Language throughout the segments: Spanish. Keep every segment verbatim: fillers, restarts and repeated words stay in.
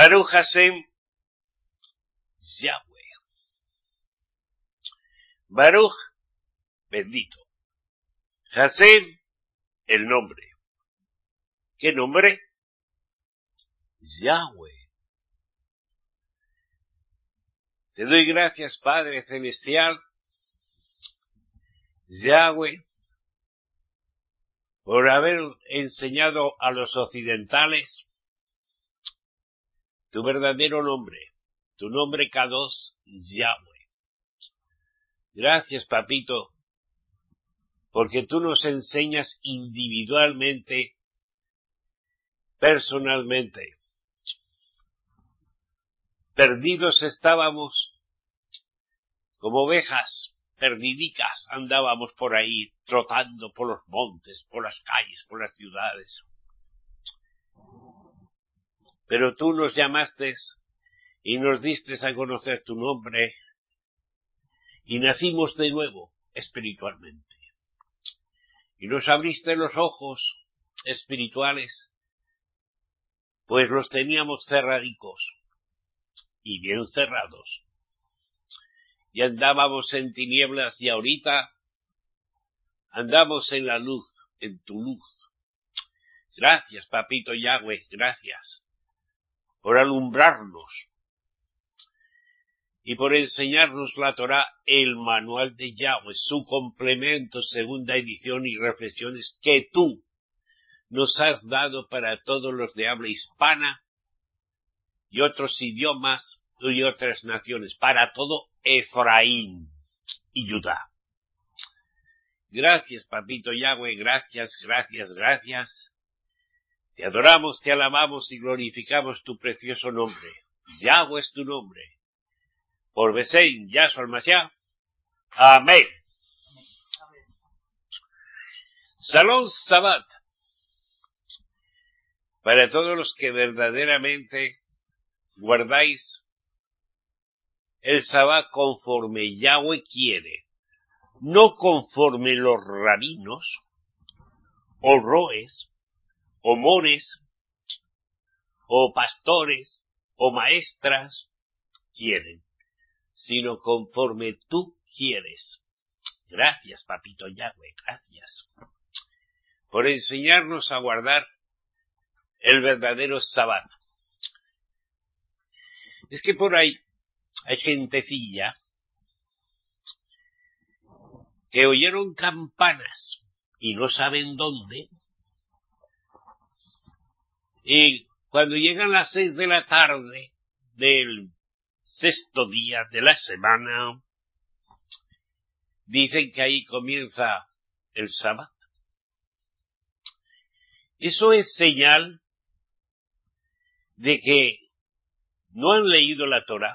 Baruch Hashem, Yahweh. Baruch, bendito. Hashem, el nombre. ¿Qué nombre? Yahweh. Te doy gracias, Padre Celestial, Yahweh, por haber enseñado a los occidentales tu verdadero nombre, tu nombre Kadosh, Yahweh. Gracias, papito, porque tú nos enseñas individualmente, personalmente. Perdidos estábamos, como ovejas perdidicas, andábamos por ahí, trotando por los montes, por las calles, por las ciudades. Pero tú nos llamaste y nos diste a conocer tu nombre y nacimos de nuevo espiritualmente. Y nos abriste los ojos espirituales, pues los teníamos cerradicos y bien cerrados. Y andábamos en tinieblas y ahorita andamos en la luz, en tu luz. Gracias, papito Yahweh, gracias por alumbrarnos y por enseñarnos la Torá, el manual de Yahweh, su complemento, segunda edición y reflexiones que tú nos has dado para todos los de habla hispana y otros idiomas y otras naciones, para todo Efraín y Judá. Gracias, papito Yahweh, gracias, gracias, gracias. Te adoramos, te alabamos y glorificamos tu precioso nombre. Yahweh es tu nombre. Por Besein, Yahshua al-Mashiach. Amén. Salón Shabbat. Para todos los que verdaderamente guardáis el Shabbat conforme Yahweh quiere, no conforme los rabinos, o roes, o mores, o pastores, o maestras quieren, sino conforme tú quieres. Gracias, papito Yahweh, gracias por enseñarnos a guardar el verdadero Shabbat. Es que por ahí hay gentecilla que oyeron campanas y no saben dónde, y cuando llegan las seis de la tarde del sexto día de la semana, dicen que ahí comienza el Shabbat. Eso es señal de que no han leído la Torá,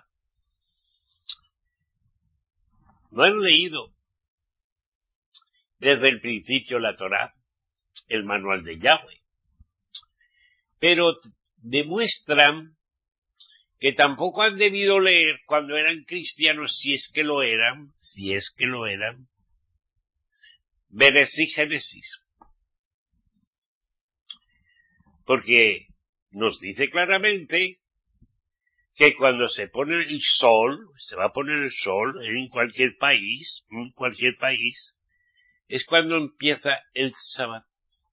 no han leído desde el principio la Torá, el manual de Yahweh, pero demuestran que tampoco han debido leer cuando eran cristianos, si es que lo eran, si es que lo eran, Bereshit y Génesis. Porque nos dice claramente que cuando se pone el sol, se va a poner el sol en cualquier país, en cualquier país, es cuando empieza el Shabbat.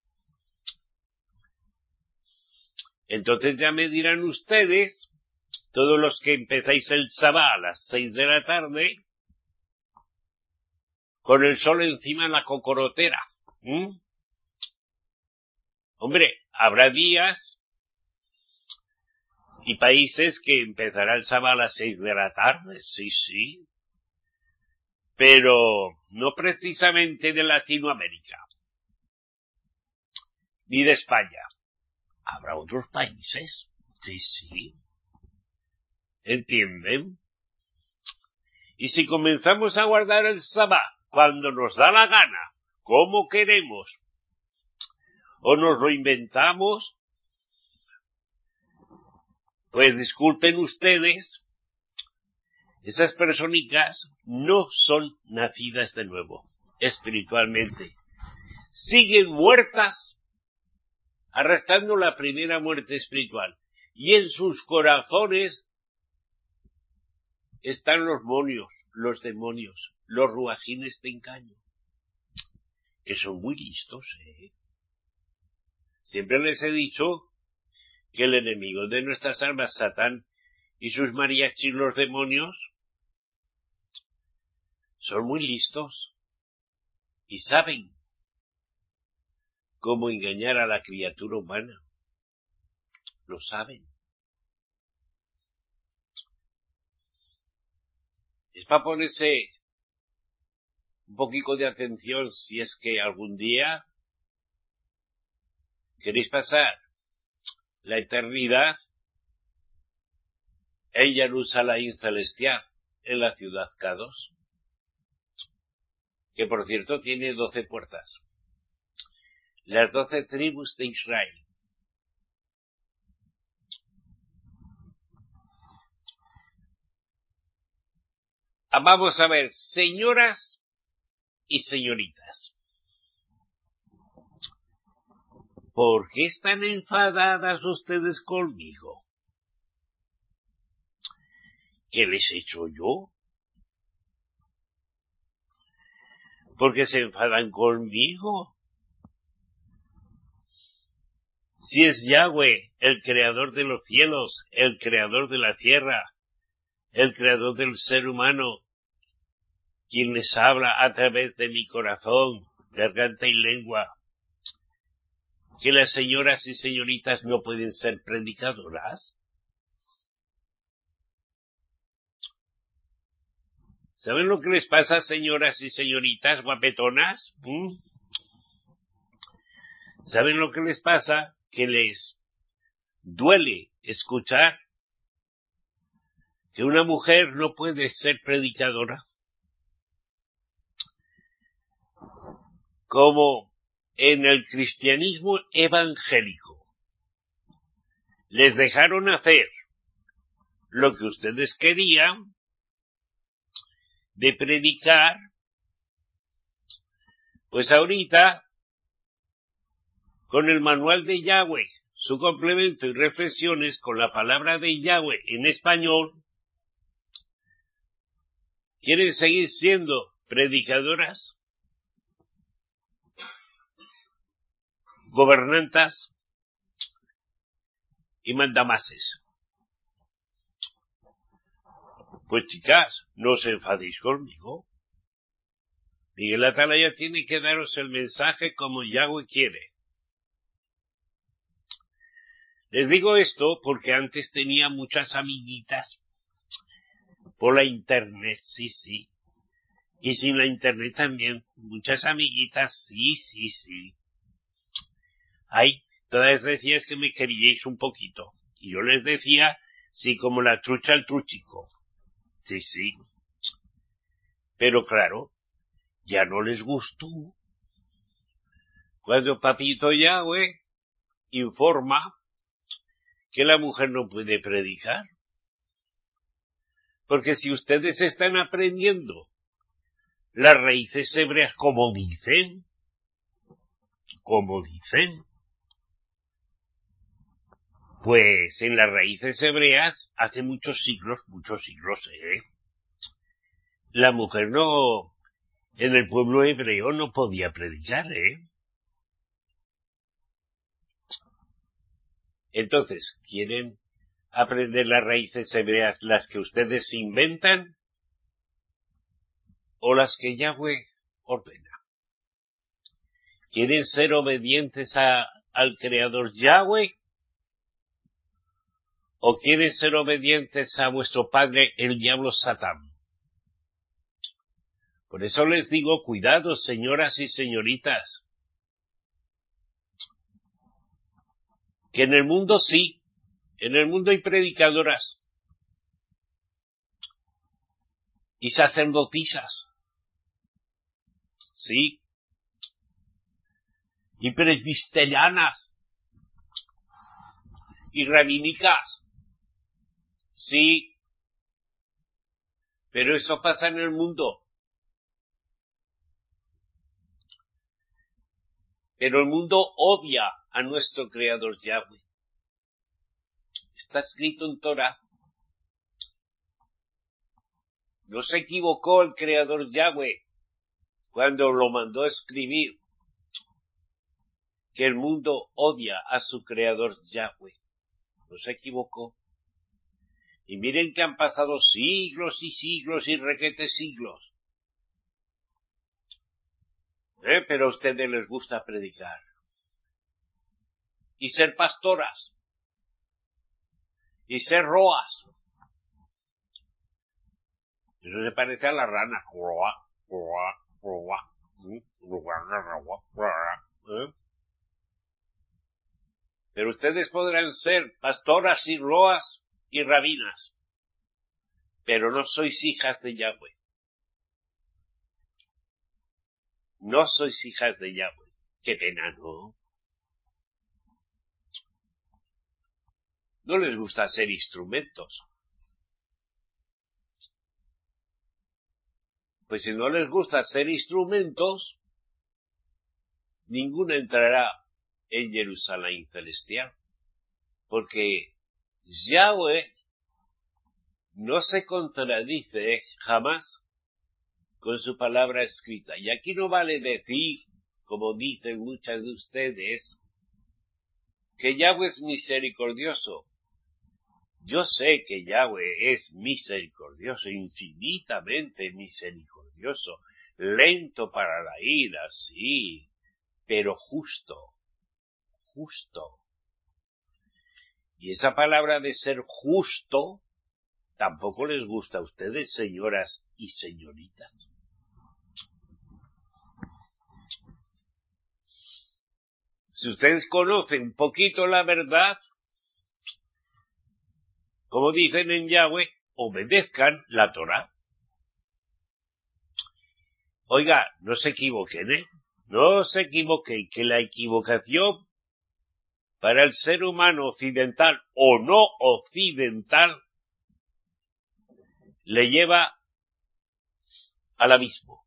Entonces ya me dirán ustedes, todos los que empezáis el Shabbat a las seis de la tarde, con el sol encima en la cocorotera. ¿Mm? Hombre, habrá días y países que empezará el Shabbat a las seis de la tarde, sí, sí, pero no precisamente de Latinoamérica, ni de España. Habrá otros países, sí, sí, ¿entienden? Y si comenzamos a guardar el Shabbat cuando nos da la gana, como queremos, o nos lo inventamos, pues disculpen ustedes, esas personicas no son nacidas de nuevo, espiritualmente. Siguen muertas, arrastrando la primera muerte espiritual. y en sus corazones están los monios, los demonios, los ruajines de engaño, que son muy listos, ¿eh? Siempre les he dicho que el enemigo de nuestras almas, Satán, y sus mariachis, los demonios, son muy listos y saben cómo engañar a la criatura humana. Lo saben. Es para ponerse un poquito de atención si es que algún día queréis pasar la eternidad en Jerusalén celestial, en la ciudad K dos, que por cierto tiene doce puertas, las doce tribus de Israel. Vamos a ver, señoras y señoritas, ¿por qué están enfadadas ustedes conmigo? ¿Qué les he hecho yo? ¿Por qué se enfadan conmigo? Si es Yahweh, el creador de los cielos, el creador de la tierra, el creador del ser humano, quien les habla a través de mi corazón, garganta y lengua, que las señoras y señoritas no pueden ser predicadoras. ¿Saben lo que les pasa, señoras y señoritas guapetonas? ¿Mm? ¿Saben lo que les pasa? Que les duele escuchar que una mujer no puede ser predicadora. Como en el cristianismo evangélico les dejaron hacer lo que ustedes querían de predicar, pues ahorita con el manual de Yahweh, su complemento y reflexiones con la palabra de Yahweh en español, ¿quieren seguir siendo predicadoras? Gobernantas y mandamases. Pues chicas, no os enfadéis conmigo. Miguel Atalaya tiene que daros el mensaje como Yahweh quiere. Les digo esto porque antes tenía muchas amiguitas por la internet, sí, sí. Y sin la internet también, muchas amiguitas, sí, sí, sí. Ay, todas decías que me queríais un poquito. Y yo les decía, sí, como la trucha al truchico. Sí, sí. Pero claro, ya no les gustó. Cuando Papito Yahweh informa que la mujer no puede predicar. Porque si ustedes están aprendiendo las raíces hebreas como dicen, como dicen, pues en las raíces hebreas hace muchos siglos, muchos siglos, ¿eh? La mujer no, en el pueblo hebreo no podía predicar, ¿eh? Entonces, ¿quieren aprender las raíces hebreas, las que ustedes inventan o las que Yahweh ordena? ¿Quieren ser obedientes a, al creador Yahweh o quieren ser obedientes a vuestro padre el diablo Satán? Por eso les digo, cuidado, señoras y señoritas, que en el mundo sí, en el mundo hay predicadoras y sacerdotisas, sí, y presbiterianas y rabínicas, sí, pero eso pasa en el mundo. Pero el mundo odia a nuestro creador Yahweh. Está escrito en Torah. No se equivocó el Creador Yahweh cuando lo mandó a escribir que el mundo odia a su Creador Yahweh. No se equivocó. Y miren que han pasado siglos y siglos y requetes siglos. ¿Eh? Pero a ustedes les gusta predicar. Y ser pastoras. Y ser roas. Eso se parece a la rana. Roa, roa, roa. ¿Eh? Pero ustedes podrán ser pastoras y roas y rabinas. Pero no sois hijas de Yahweh. No sois hijas de Yahweh. Qué pena, ¿no? No les gusta ser instrumentos. Pues si no les gusta ser instrumentos, ninguno entrará en Jerusalén celestial. Porque Yahweh no se contradice jamás con su palabra escrita. Y aquí no vale decir, como dicen muchas de ustedes, que Yahweh es misericordioso. Yo sé que Yahweh es misericordioso, infinitamente misericordioso, lento para la ira, sí, pero justo, justo. Y esa palabra de ser justo tampoco les gusta a ustedes, señoras y señoritas. Si ustedes conocen un poquito la verdad, como dicen en Yahweh, obedezcan la Torah. Oiga, no se equivoquen, ¿eh? No se equivoquen, que la equivocación para el ser humano occidental o no occidental le lleva al abismo.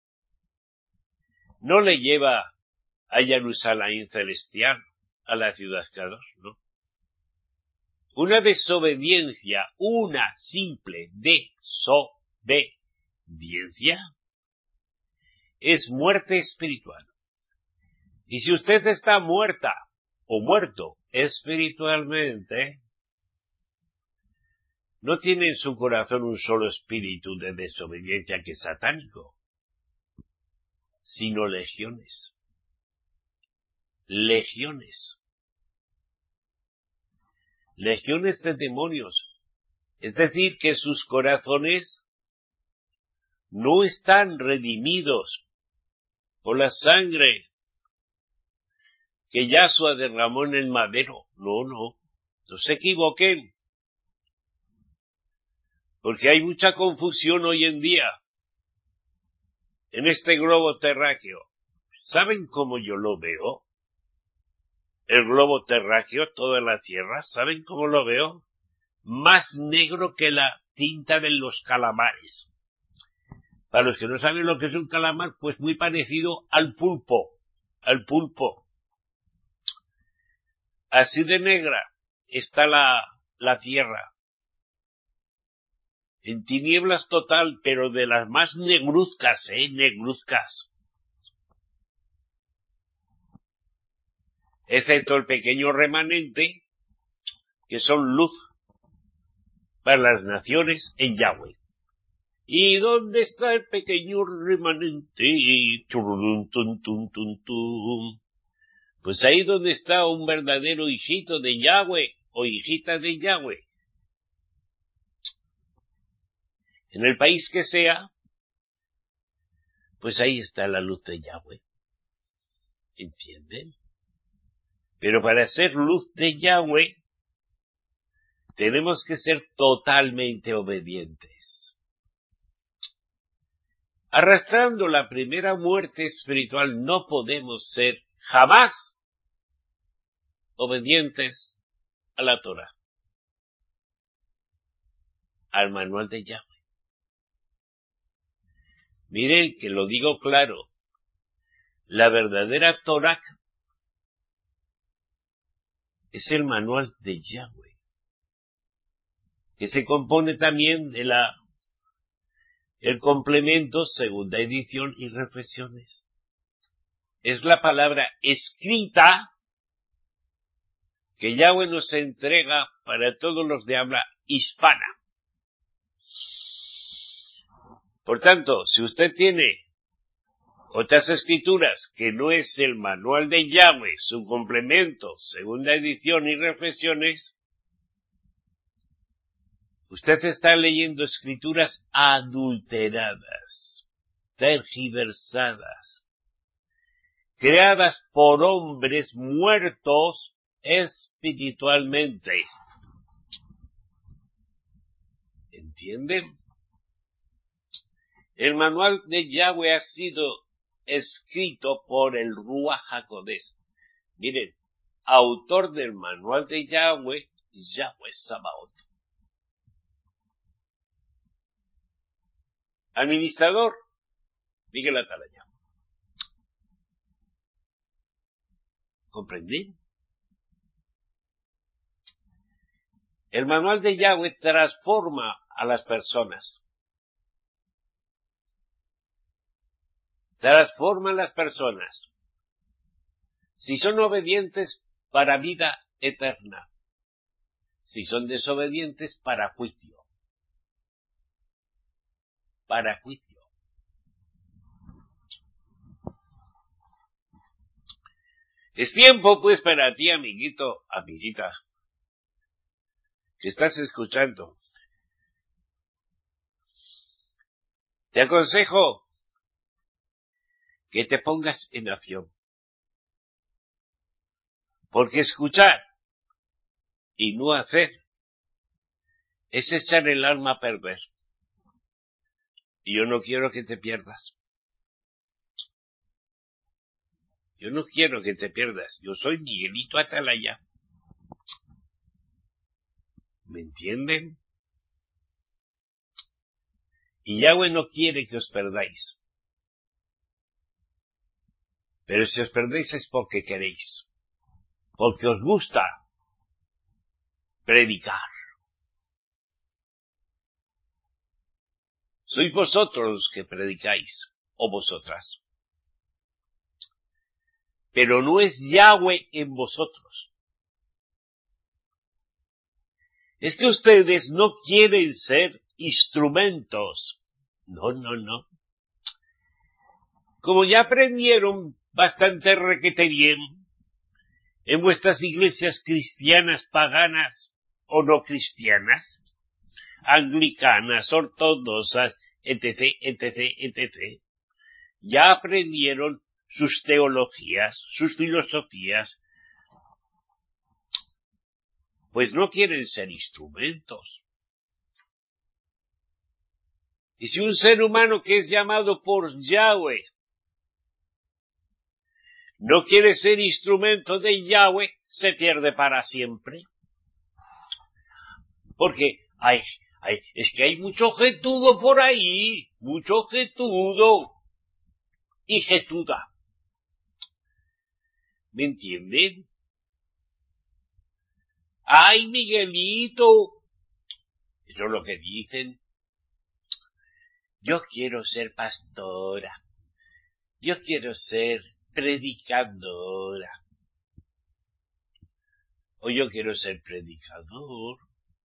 No le lleva a Jerusalén celestial, a la ciudad Kadosh, ¿no? Una desobediencia, una simple desobediencia, es muerte espiritual. Y si usted está muerta o muerto espiritualmente, no tiene en su corazón un solo espíritu de desobediencia que es satánico, sino legiones. Legiones. Legiones de demonios. Es decir, que sus corazones no están redimidos por la sangre que Yahshua derramó en el madero. No, no. No se equivoquen. Porque hay mucha confusión hoy en día en este globo terráqueo. ¿Saben cómo yo lo veo? El globo terráqueo, toda la Tierra, ¿saben cómo lo veo? Más negro que la tinta de los calamares. Para los que no saben lo que es un calamar, pues muy parecido al pulpo, al pulpo. Así de negra está la, la Tierra. En tinieblas total, pero de las más negruzcas, ¿eh? Negruzcas. Excepto el pequeño remanente, que son luz para las naciones en Yahweh. ¿Y dónde está el pequeño remanente? Tum, tum, tum, tum, tum. Pues ahí donde está un verdadero hijito de Yahweh o hijita de Yahweh. En el país que sea, pues ahí está la luz de Yahweh. ¿Entienden? Pero para ser luz de Yahweh, tenemos que ser totalmente obedientes. Arrastrando la primera muerte espiritual, no podemos ser jamás obedientes a la Torah, al manual de Yahweh. Miren que lo digo claro, la verdadera Torah es el manual de Yahweh. que se compone también de la el complemento, segunda edición y reflexiones. Es la palabra escrita que Yahweh nos entrega para todos los de habla hispana. Por tanto, si usted tiene otras escrituras que no es el manual de Yahweh, su complemento, segunda edición y reflexiones, usted está leyendo escrituras adulteradas, tergiversadas, creadas por hombres muertos espiritualmente. ¿Entienden? El manual de Yahweh ha sido escrito por el Ruach HaKodesh. Miren, autor del manual de Yahweh, Yahweh Sabaoth. Administrador, Miguel Atalaya. ¿Comprendí? El manual de Yahweh transforma a las personas. Transforma a las personas. Si son obedientes, para vida eterna. Si son desobedientes, para juicio. Para juicio. Es tiempo, pues, para ti, amiguito, amiguita, que estás escuchando. Te aconsejo que te pongas en acción. Porque escuchar y no hacer es echar el alma a perder. Y yo no quiero que te pierdas. Yo no quiero que te pierdas. Yo soy Miguelito Atalaya. ¿Me entienden? Y Yahweh no quiere que os perdáis. Pero si os perdéis es porque queréis. Porque os gusta predicar. Sois vosotros los que predicáis, o vosotras. Pero no es Yahweh en vosotros. Es que ustedes no quieren ser instrumentos. No, no, no. Como ya aprendieron bastante requete bien en vuestras iglesias cristianas, paganas o no cristianas, anglicanas, ortodoxas, etc, etc, etcétera, ya aprendieron sus teologías, sus filosofías, pues no quieren ser instrumentos. Y si un ser humano que es llamado por Yahweh no quiere ser instrumento de Yahweh, se pierde para siempre. Porque hay, hay, es que hay mucho jetudo por ahí, mucho jetudo y jetuda. ¿Me entienden? ¡Ay, Miguelito! Eso es lo que dicen. Yo quiero ser pastora. Yo quiero ser predicadora. O yo quiero ser predicador.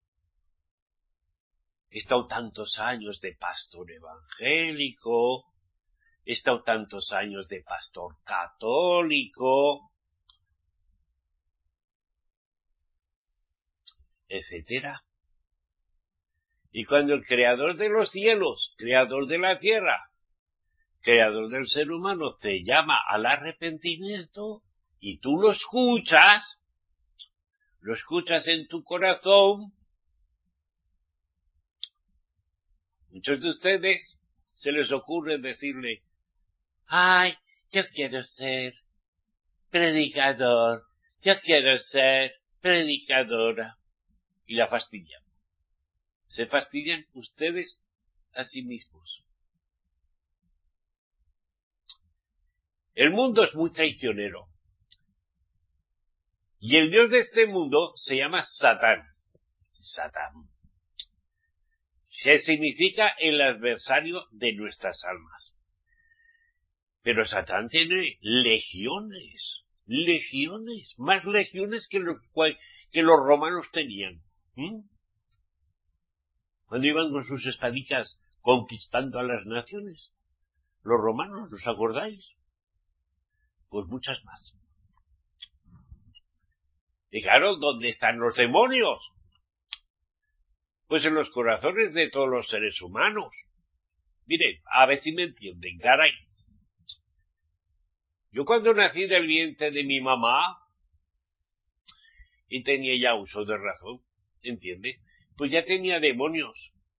He estado tantos años de pastor evangélico. He estado tantos años de pastor católico. Etcétera. Y cuando el creador de los cielos, creador de la tierra, creador del ser humano, te llama al arrepentimiento y tú lo escuchas, lo escuchas en tu corazón, muchos de ustedes se les ocurre decirle, ay, yo quiero ser predicador, yo quiero ser predicadora, y la fastidian. Se fastidian ustedes a sí mismos. El mundo es muy traicionero. Y el Dios de este mundo se llama Satán. Satán. que significa el adversario de nuestras almas. Pero Satán tiene legiones, legiones, más legiones que los, que los romanos tenían. ¿Mm? Cuando iban con sus espadicas conquistando a las naciones, los romanos, ¿os acordáis? Pues muchas más. Y claro, ¿dónde están los demonios? Pues en los corazones de todos los seres humanos. Miren, a ver si me entienden, caray. Yo cuando nací del vientre de mi mamá, y tenía ya uso de razón, ¿entiende? Pues ya tenía demonios.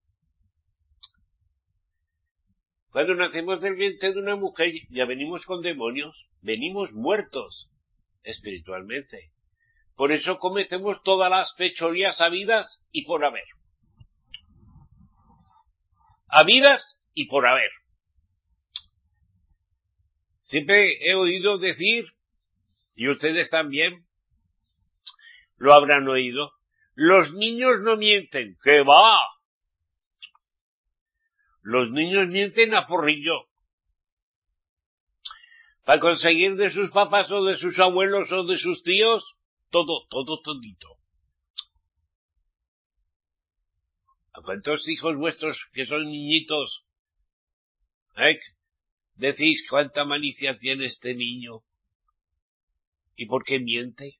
Cuando nacemos del vientre de una mujer, ya venimos con demonios, venimos muertos espiritualmente. Por eso cometemos todas las fechorías habidas y por haber. Habidas y por haber. Siempre he oído decir, y ustedes también lo habrán oído, los niños no mienten. ¡Qué va! Los niños mienten a porrillo. Para conseguir de sus papás o de sus abuelos o de sus tíos, todo, todo, todito. ¿A cuántos hijos vuestros que son niñitos, eh, decís cuánta malicia tiene este niño? ¿Y por qué miente?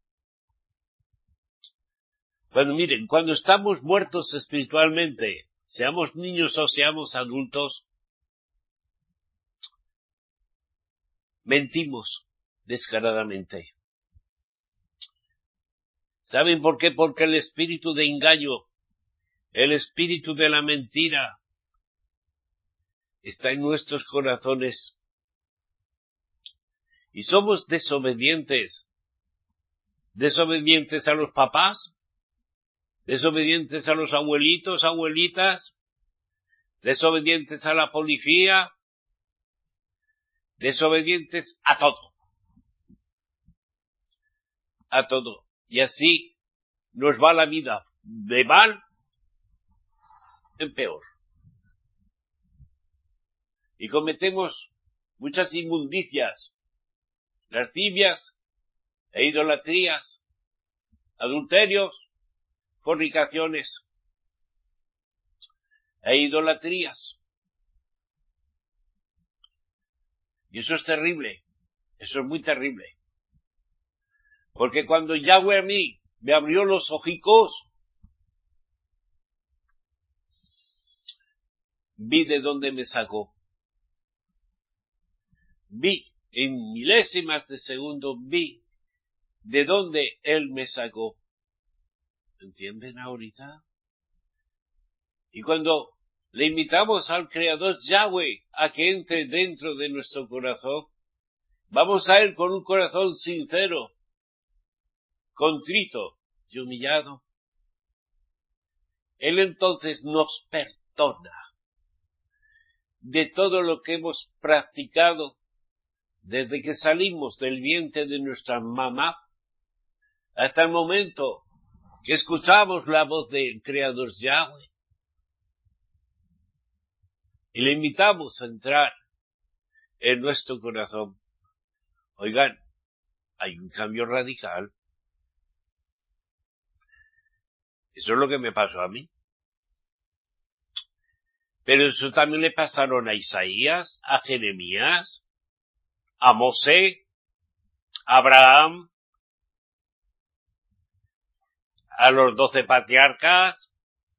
Cuando miren, cuando estamos muertos espiritualmente, seamos niños o seamos adultos, mentimos descaradamente. ¿Saben por qué? Porque el espíritu de engaño, el espíritu de la mentira, está en nuestros corazones. Y somos desobedientes. Desobedientes a los papás, desobedientes a los abuelitos, abuelitas, desobedientes a la policía, desobedientes a todo. A todo. Y así nos va la vida de mal en peor. Y cometemos muchas inmundicias, lascivias e idolatrías, adulterios, fornicaciones e idolatrías. Y eso es terrible, eso es muy terrible. Porque cuando Yahweh a mí me abrió los ojicos, vi de dónde me sacó. Vi, en milésimas de segundo, vi de dónde Él me sacó. ¿Entienden ahorita? Y cuando le invitamos al Creador Yahweh a que entre dentro de nuestro corazón, vamos a Él con un corazón sincero, contrito y humillado. Él entonces nos perdona de todo lo que hemos practicado desde que salimos del vientre de nuestra mamá hasta el momento que escuchamos la voz del Creador Yahweh. Y le invitamos a entrar en nuestro corazón. Oigan, hay un cambio radical. Eso es lo que me pasó a mí. Pero eso también le pasaron a Isaías, a Jeremías, a Mosé, a Abraham, a los doce patriarcas.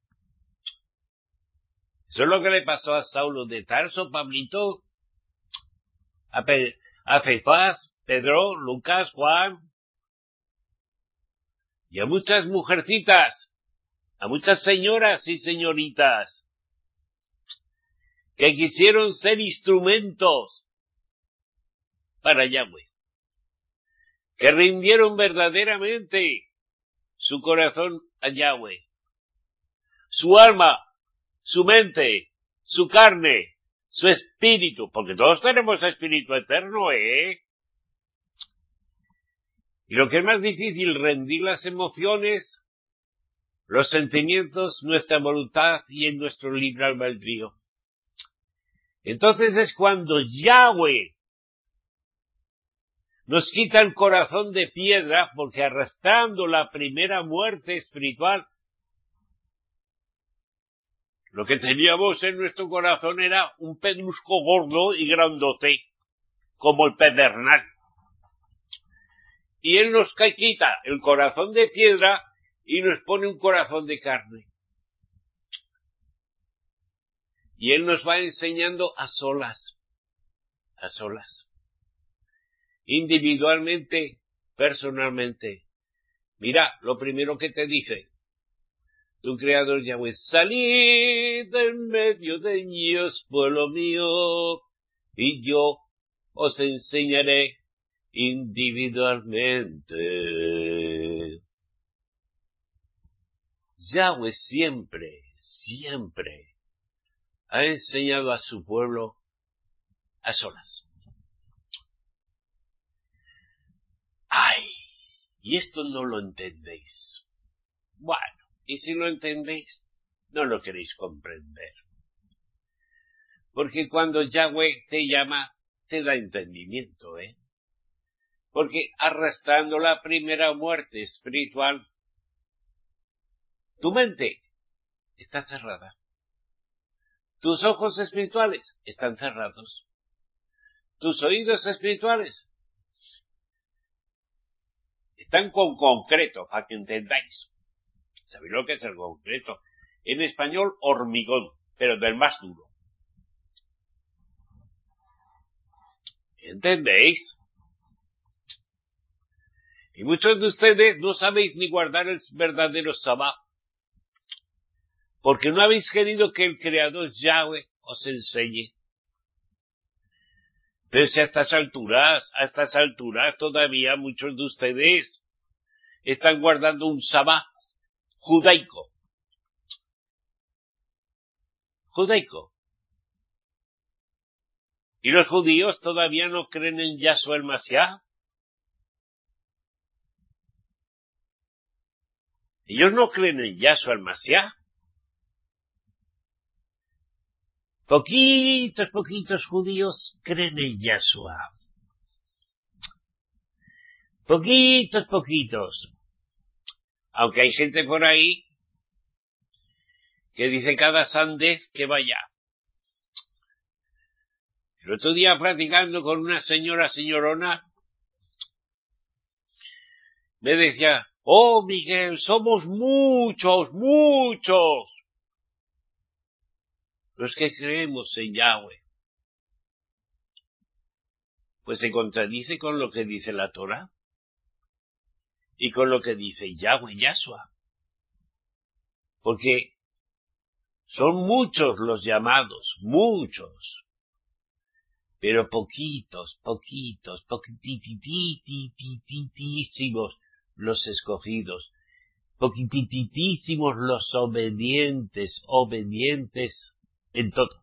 Eso es lo que le pasó a Saulo de Tarso, Pablito, a, Pe a Cefás, Pedro, Lucas, Juan, y a muchas mujercitas, a muchas señoras y señoritas, que quisieron ser instrumentos para Yahweh, que rindieron verdaderamente su corazón a Yahweh, su alma, su mente, su carne, su espíritu, porque todos tenemos espíritu eterno, ¿eh? Y lo que es más difícil, rendir las emociones, los sentimientos, nuestra voluntad y en nuestro libre albedrío. Entonces es cuando Yahweh nos quita el corazón de piedra, porque arrastrando la primera muerte espiritual, lo que teníamos en nuestro corazón era un pedrusco gordo y grandote, como el pedernal. Y Él nos quita el corazón de piedra y nos pone un corazón de carne. Y Él nos va enseñando a solas, a solas, individualmente, personalmente. Mira, lo primero que te dice tu Creador Yahweh: salid en medio de ellos, pueblo mío, y yo os enseñaré individualmente. Yahweh siempre, siempre ha enseñado a su pueblo a solas. ¡Ay! Y esto no lo entendéis. Bueno, y si lo entendéis, no lo queréis comprender. Porque cuando Yahweh te llama, te da entendimiento, ¿eh? Porque arrastrando la primera muerte espiritual, tu mente está cerrada. Tus ojos espirituales están cerrados. Tus oídos espirituales están con concreto, para que entendáis. ¿Sabéis lo que es el concreto? En español, hormigón, pero del más duro. ¿Entendéis? Y muchos de ustedes no sabéis ni guardar el verdadero Sabbat, porque no habéis querido que el Creador Yahweh os enseñe. Pero si a estas alturas, a estas alturas todavía muchos de ustedes están guardando un Sabbat judaico. Judaico. ¿Y los judíos todavía no creen en Yahshua el Mashiach? Ellos no creen en Yahshua el Mashiach. Poquitos, poquitos judíos creen en Yahshua. Poquitos, poquitos. Aunque hay gente por ahí que dice cada sandez que vaya. El otro día platicando con una señora señorona, me decía: oh Miguel, somos muchos, muchos los que creemos en Yahweh. Pues se contradice con lo que dice la Torah y con lo que dice Yahweh, Yahshua. Porque son muchos los llamados, muchos, pero poquitos, poquitos, poquitititísimos los escogidos, poquitititísimos los obedientes, obedientes en todo.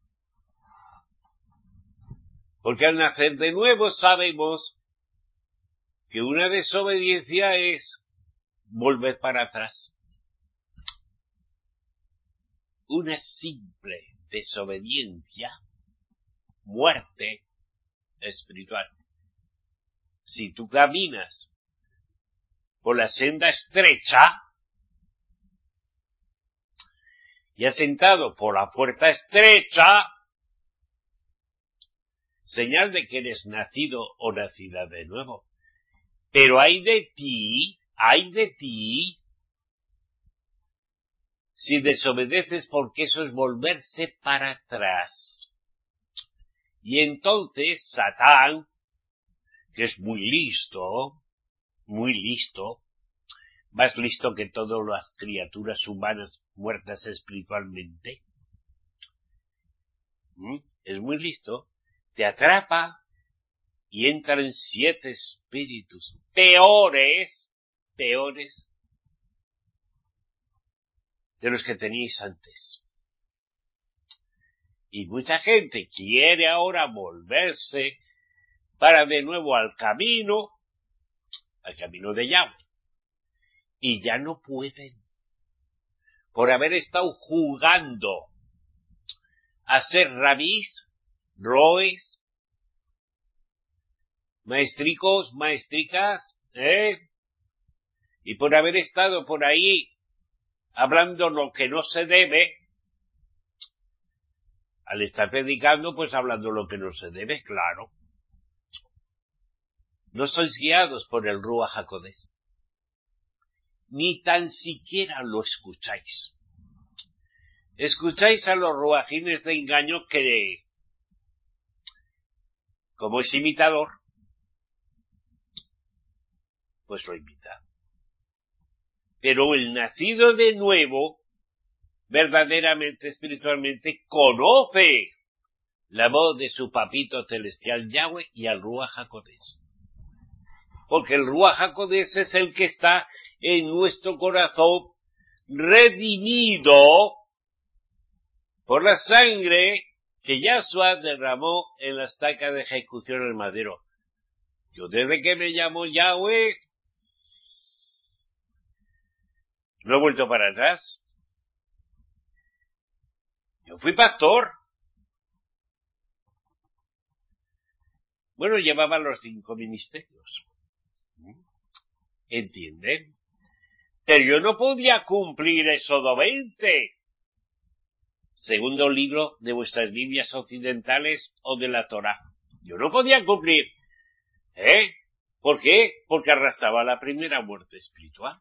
Porque al nacer de nuevo sabemos que una desobediencia es volver para atrás. Una simple desobediencia, muerte espiritual. Si tú caminas por la senda estrecha y has entrado por la puerta estrecha, señal de que eres nacido o nacida de nuevo. Pero hay de ti, hay de ti, si desobedeces, porque eso es volverse para atrás. Y entonces Satán, que es muy listo, muy listo, más listo que todas las criaturas humanas muertas espiritualmente, ¿Mm? es muy listo, te atrapa y entra en siete espíritus peores, peores de los que teníais antes. Y mucha gente quiere ahora volverse para de nuevo al camino, al camino de Yahweh. Y ya no pueden, por haber estado jugando a ser rabís, roes, maestricos, maestricas, ¿eh? Y por haber estado por ahí hablando lo que no se debe, al estar predicando, pues hablando lo que no se debe, claro. No sois guiados por el Ruach HaKodesh, ni tan siquiera lo escucháis. Escucháis a los ruajines de engaño que, como es imitador, pues lo imita. Pero el nacido de nuevo, verdaderamente, espiritualmente, conoce la voz de su papito celestial Yahweh y al Ruach HaKodesh. Porque el Ruach HaKodesh es el que está en nuestro corazón redimido por la sangre que Yahshua derramó en la estaca de ejecución en el madero. Yo desde que me llamo Yahweh no he vuelto para atrás. Yo fui pastor. Bueno, llevaba los cinco ministerios. ¿Entienden? Pero yo no podía cumplir Éxodo veinte. Segundo libro de vuestras Biblias occidentales o de la Torá. Yo no podía cumplir. ¿Eh? ¿Por qué? Porque arrastraba la primera muerte espiritual.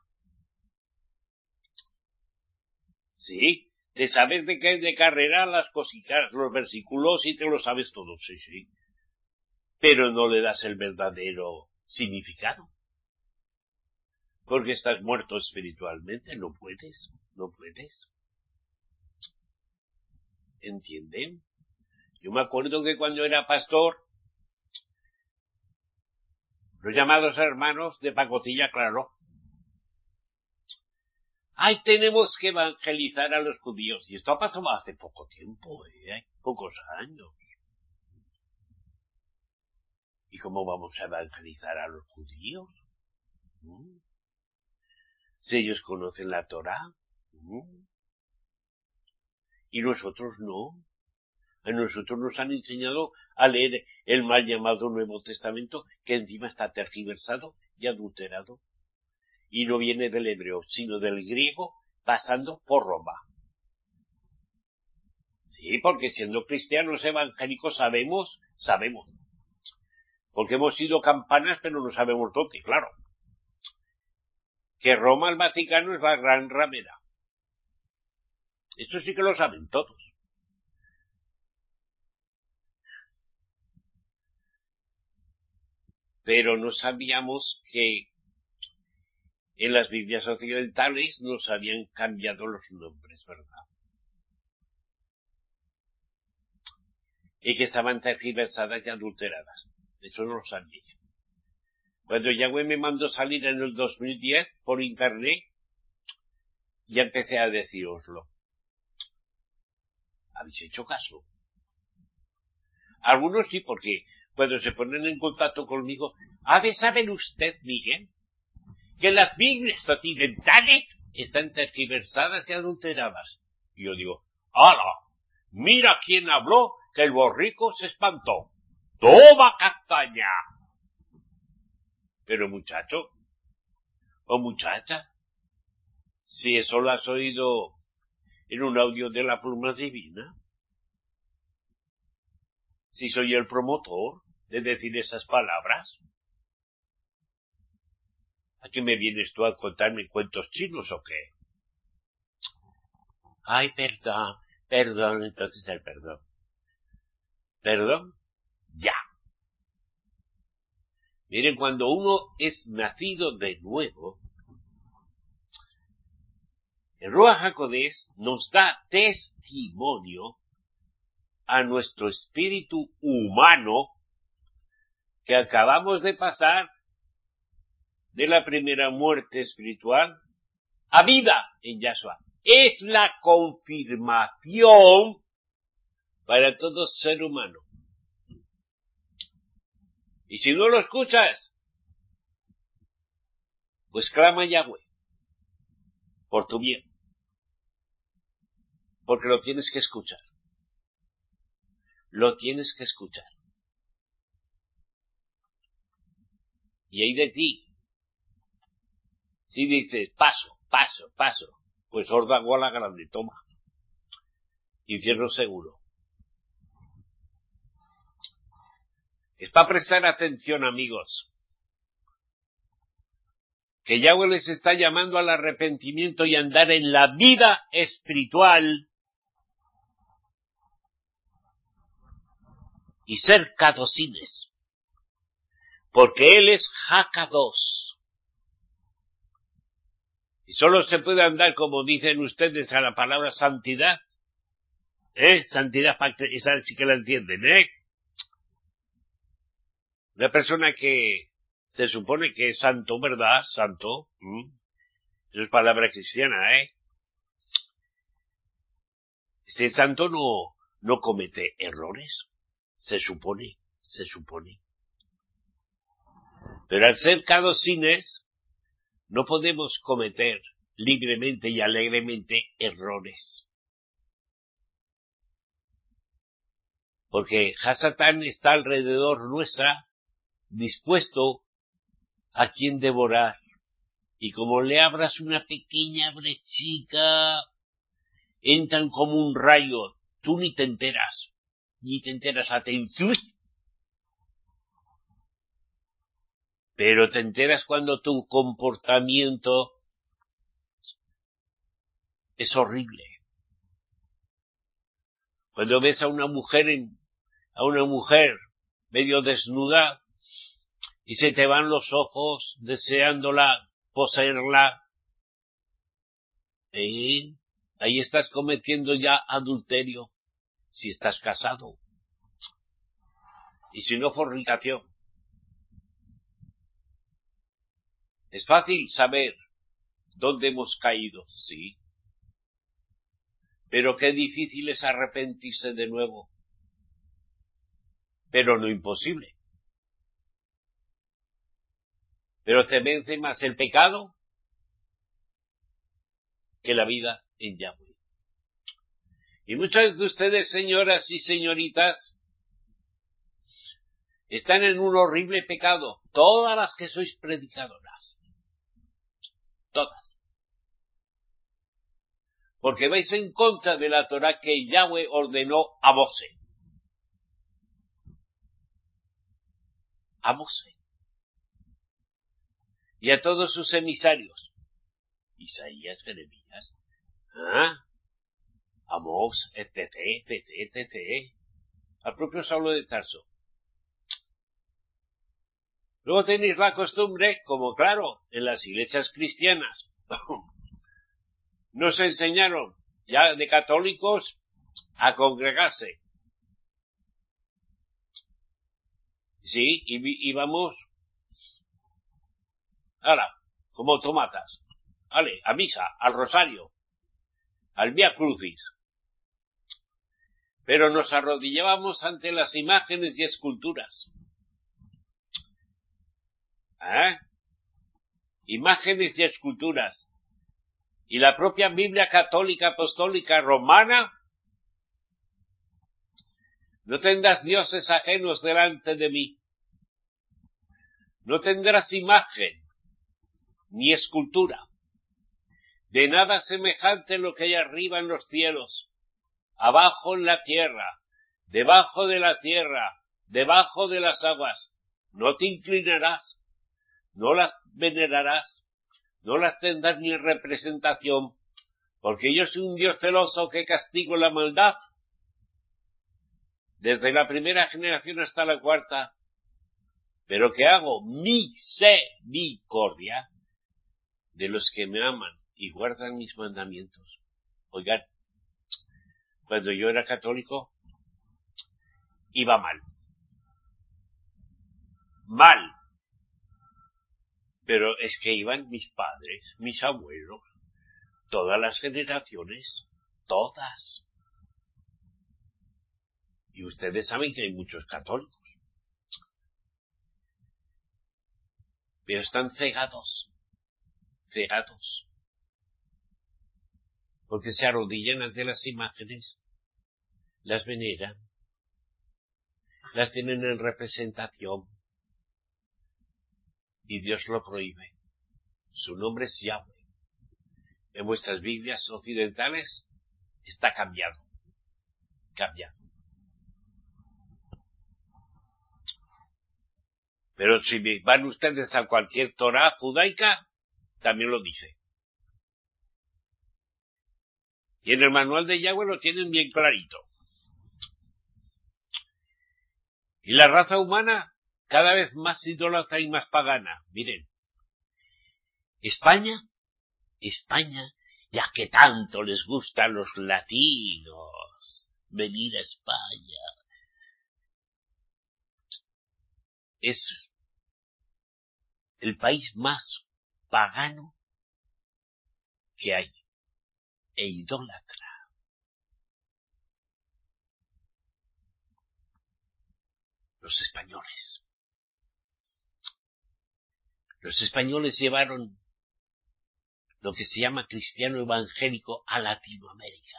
Sí, te sabes de qué de carrera las cositas, los versículos y te lo sabes todo, sí, sí. Pero no le das el verdadero significado. Porque estás muerto espiritualmente, no puedes, no puedes. ¿Entienden? Yo me acuerdo que cuando era pastor, los llamados hermanos de pacotilla, claro. ¡Ay, tenemos que evangelizar a los judíos! Y esto ha pasado hace poco tiempo, ¿eh? Pocos años. ¿Y cómo vamos a evangelizar a los judíos? ¿Mm? Si ellos conocen la Torá. ¿Mm? Y nosotros no. A nosotros nos han enseñado a leer el mal llamado Nuevo Testamento, que encima está tergiversado y adulterado. Y no viene del hebreo, sino del griego, pasando por Roma. Sí, porque siendo cristianos evangélicos sabemos, sabemos. Porque hemos sido campanas, pero no sabemos dónde, claro. Que Roma, el Vaticano, es la gran ramera. Esto sí que lo saben todos. Pero no sabíamos que en las Biblias occidentales nos habían cambiado los nombres, ¿verdad? Y que estaban tergiversadas y adulteradas. Eso no lo sabía. Cuando Yahweh me mandó salir en el dos mil diez por internet, ya empecé a decíroslo. ¿Habéis hecho caso? Algunos sí, porque cuando se ponen en contacto conmigo, a ver, ¿saben usted, Miguel, que las Biblias occidentales están tergiversadas y adulteradas? Y yo digo, ¡hala! Mira quién habló, que el borrico se espantó. ¡Toma castaña! Pero muchacho, o muchacha, si eso lo has oído en un audio de la pluma divina, si soy el promotor de decir esas palabras, ¿a qué me vienes tú a contarme cuentos chinos o qué? Ay, perdón, perdón, entonces el perdón. ¿Perdón? Ya. Miren, cuando uno es nacido de nuevo, el Ruach HaKodesh nos da testimonio a nuestro espíritu humano que acabamos de pasar de la primera muerte espiritual a vida en Yahshua. Es la confirmación para todo ser humano. Y si no lo escuchas, pues clama a Yahweh por tu bien. porque lo tienes que escuchar. Lo tienes que escuchar. Y ahí de ti, si dices, paso, paso, paso, pues horda gola grande, toma. Infierno seguro. Es para prestar atención, amigos, que Yahweh les está llamando al arrepentimiento y andar en la vida espiritual y ser kadosines, porque Él es Hakados. Y solo se puede andar, como dicen ustedes, a la palabra santidad. ¿Eh? Santidad, esa sí que la entienden, ¿eh? Una persona que se supone que es santo, ¿verdad? Santo. ¿Mm? Eso es palabra cristiana, ¿eh? Este santo no, no comete errores. Se supone, se supone. Pero al ser kadosines, no podemos cometer libremente y alegremente errores. Porque Hasatán está alrededor nuestra, dispuesto a quien devorar. Y como le abras una pequeña brechica, entran como un rayo. Tú ni te enteras. Ni te enteras. Atención. Pero te enteras cuando tu comportamiento es horrible. Cuando ves a una mujer en, a una mujer medio desnuda y se te van los ojos deseándola, poseerla, ¿eh? Ahí estás cometiendo ya adulterio, si estás casado. Y si no, fornicación. Es fácil saber dónde hemos caído, sí. Pero qué difícil es arrepentirse de nuevo. Pero no imposible. Pero te vence más el pecado que la vida en Yahweh. Y muchas de ustedes, señoras y señoritas, están en un horrible pecado. Todas las que sois predicadoras. Todas. Porque vais en contra de la Torá que Yahweh ordenó a Moshe. A Moshe. Y a todos sus emisarios. Isaías, Jeremías, ¿ah? Amós, etc, etc, etc. Al propio Saulo de Tarso. Luego tenéis la costumbre, como claro, en las iglesias cristianas, nos enseñaron ya de católicos a congregarse. Sí, y íbamos, ahora, como tomatas, vale, a misa, al rosario, al Vía Crucis. Pero nos arrodillábamos ante las imágenes y esculturas. ¿Eh? Imágenes y esculturas. Y la propia Biblia católica apostólica romana: no tendrás dioses ajenos delante de mí. No tendrás imagen ni escultura de nada semejante lo que hay arriba en los cielos, abajo en la tierra, debajo de la tierra, debajo de las aguas. No te inclinarás, no las venerarás, no las tendrás ni en representación, porque yo soy un Dios celoso que castigo la maldad desde la primera generación hasta la cuarta, pero que hago misericordia de los que me aman y guardan mis mandamientos. Oigan, cuando yo era católico, iba mal. Mal. Pero es que iban mis padres, mis abuelos, todas las generaciones, todas. Y ustedes saben que hay muchos católicos. Pero están cegados. Cegados. porque se arrodillan ante las imágenes, las veneran, las tienen en representación, y Dios lo prohíbe. Su nombre es Yahweh. En vuestras Biblias occidentales está cambiado, cambiado. Pero si van ustedes a cualquier Torá judaica, también lo dice. Y en el manual de Yahweh lo tienen bien clarito. Y la raza humana cada vez más idólatra y más pagana. Miren, España, España, ya que tanto les gustan los latinos venir a España, es el país más pagano que hay, e idólatra. Los españoles. Los españoles llevaron lo que se llama cristiano evangélico a Latinoamérica.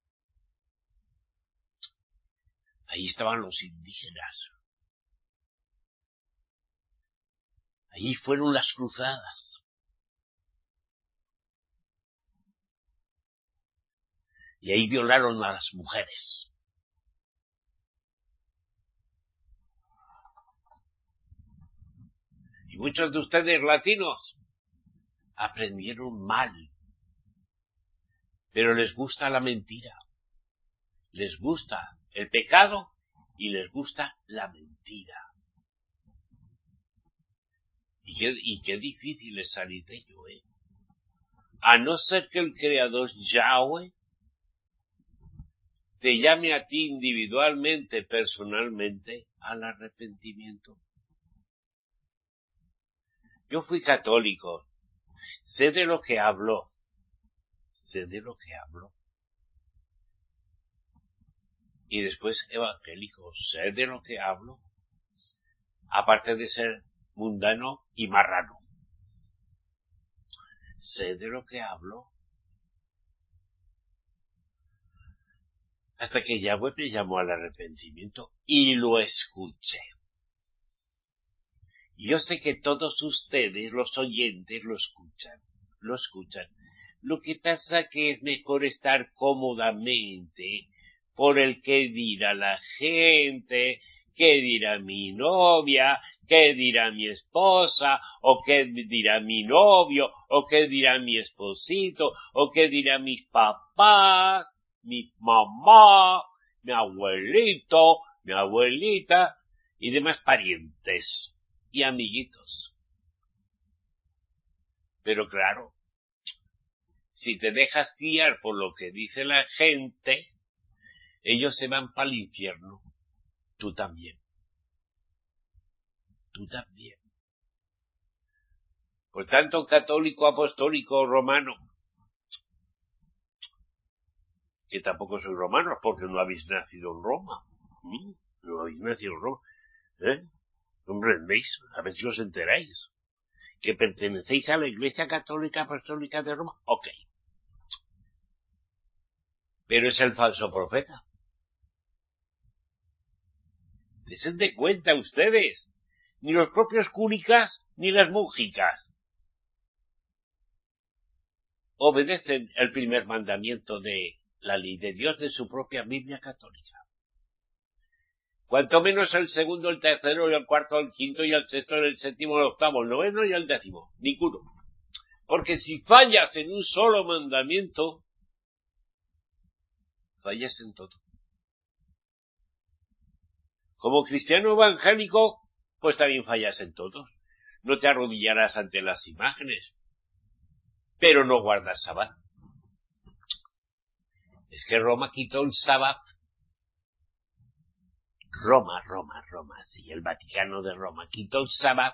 Ahí estaban los indígenas. Allí fueron las cruzadas. Y ahí violaron a las mujeres. Y muchos de ustedes latinos aprendieron mal. Pero les gusta la mentira. Les gusta el pecado y les gusta la mentira. Y qué, y qué difícil es salir de ello, ¿eh? A no ser que el Creador Yahweh te llame a ti individualmente, personalmente, al arrepentimiento. Yo fui católico, sé de lo que hablo, sé de lo que hablo. Y después evangélico, sé de lo que hablo, aparte de ser mundano y marrano. Sé de lo que hablo. Hasta que Yahweh me llamó al arrepentimiento y lo escuché. Y yo sé que todos ustedes, los oyentes, lo escuchan, lo escuchan. Lo que pasa que es mejor estar cómodamente por el que dirá la gente, qué dirá mi novia, qué dirá mi esposa, o qué dirá mi novio, o qué dirá mi esposito, o qué dirá mis papás, mi mamá, mi abuelito, mi abuelita y demás parientes y amiguitos. Pero claro, si te dejas guiar por lo que dice la gente, ellos se van para el infierno. Tú también. Tú también. Por tanto, católico, apostólico, romano, que tampoco soy romano, porque no habéis nacido en Roma. ¿Mm? No habéis nacido en Roma. ¿Eh? Hombre, ¿veis? A ver si os enteráis. ¿Que pertenecéis a la Iglesia Católica Apostólica de Roma? Ok. Pero es el falso profeta. Desen de cuenta ustedes. Ni los propios cúricas, ni las mújicas obedecen el primer mandamiento de la ley de Dios de su propia Biblia católica. Cuanto menos el segundo, el tercero, el cuarto, el quinto y el sexto, el séptimo, el octavo, el noveno y el décimo. Ninguno. Porque si fallas en un solo mandamiento, fallas en todo. Como cristiano evangélico, pues también fallas en todos. No te arrodillarás ante las imágenes, pero no guardas Sabbat. Es que Roma quitó el Sabbat. Roma, Roma, Roma, sí, el Vaticano de Roma quitó el Sabbat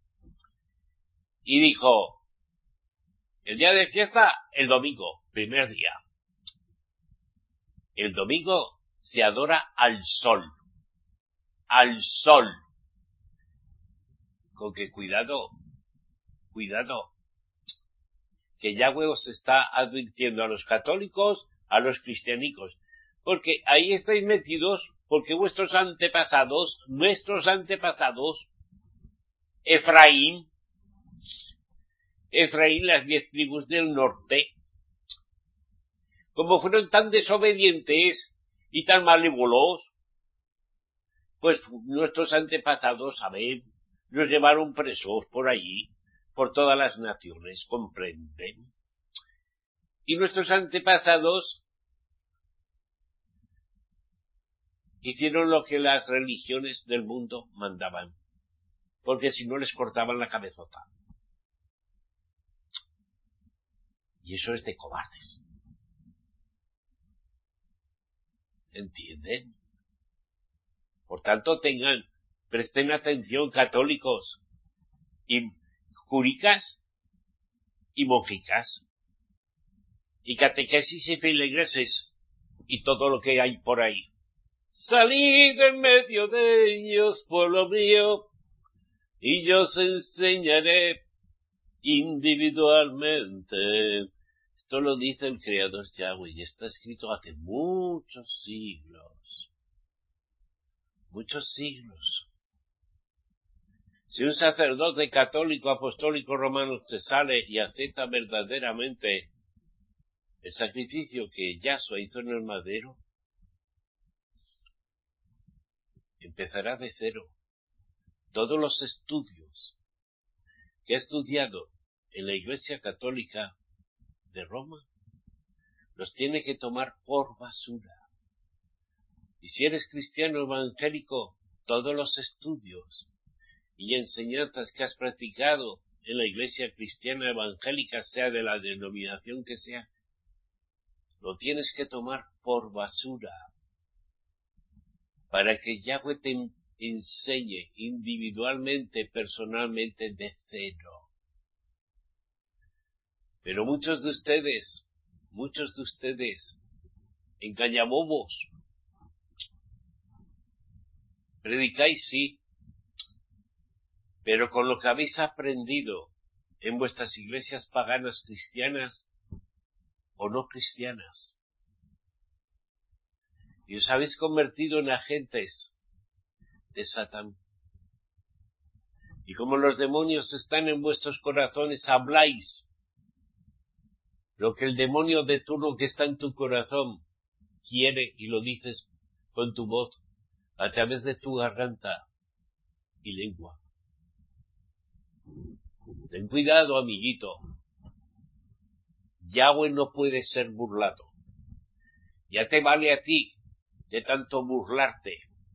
y dijo, el día de fiesta, el domingo, primer día. El domingo se adora al sol. Al sol. Con que cuidado, cuidado, que Yahweh os está advirtiendo a los católicos, a los cristianicos, porque ahí estáis metidos, porque vuestros antepasados, nuestros antepasados, Efraín, Efraín, las diez tribus del norte, como fueron tan desobedientes y tan malévolos, pues nuestros antepasados, ¿saben?, los llevaron presos por allí, por todas las naciones, comprenden. Y nuestros antepasados hicieron lo que las religiones del mundo mandaban, porque si no les cortaban la cabezota. Y eso es de cobardes. ¿Entienden? Por tanto, tengan, presten atención, católicos y juricas y monjicas y catequesis y feligreses y todo lo que hay por ahí. Salid en medio de ellos, pueblo mío, y yo os enseñaré individualmente. Esto lo dice el Creador Yahweh y está escrito hace muchos siglos. Muchos siglos. Si un sacerdote católico, apostólico, romano te sale y acepta verdaderamente el sacrificio que Yahshua hizo en el madero, empezará de cero. Todos los estudios que ha estudiado en la Iglesia Católica de Roma los tiene que tomar por basura. Y si eres cristiano evangélico, todos los estudios y enseñanzas que has practicado en la Iglesia cristiana evangélica, sea de la denominación que sea, lo tienes que tomar por basura, para que Yahweh te enseñe individualmente, personalmente, de cero. Pero muchos de ustedes, muchos de ustedes, engañabobos, predicáis sí, pero con lo que habéis aprendido en vuestras iglesias paganas cristianas o no cristianas, y os habéis convertido en agentes de Satán. Y como los demonios están en vuestros corazones, habláis lo que el demonio de turno que está en tu corazón quiere y lo dices con tu voz a través de tu garganta y lengua. Ten cuidado, amiguito. Yahweh no puede ser burlado. Ya te vale a ti de tanto burlarte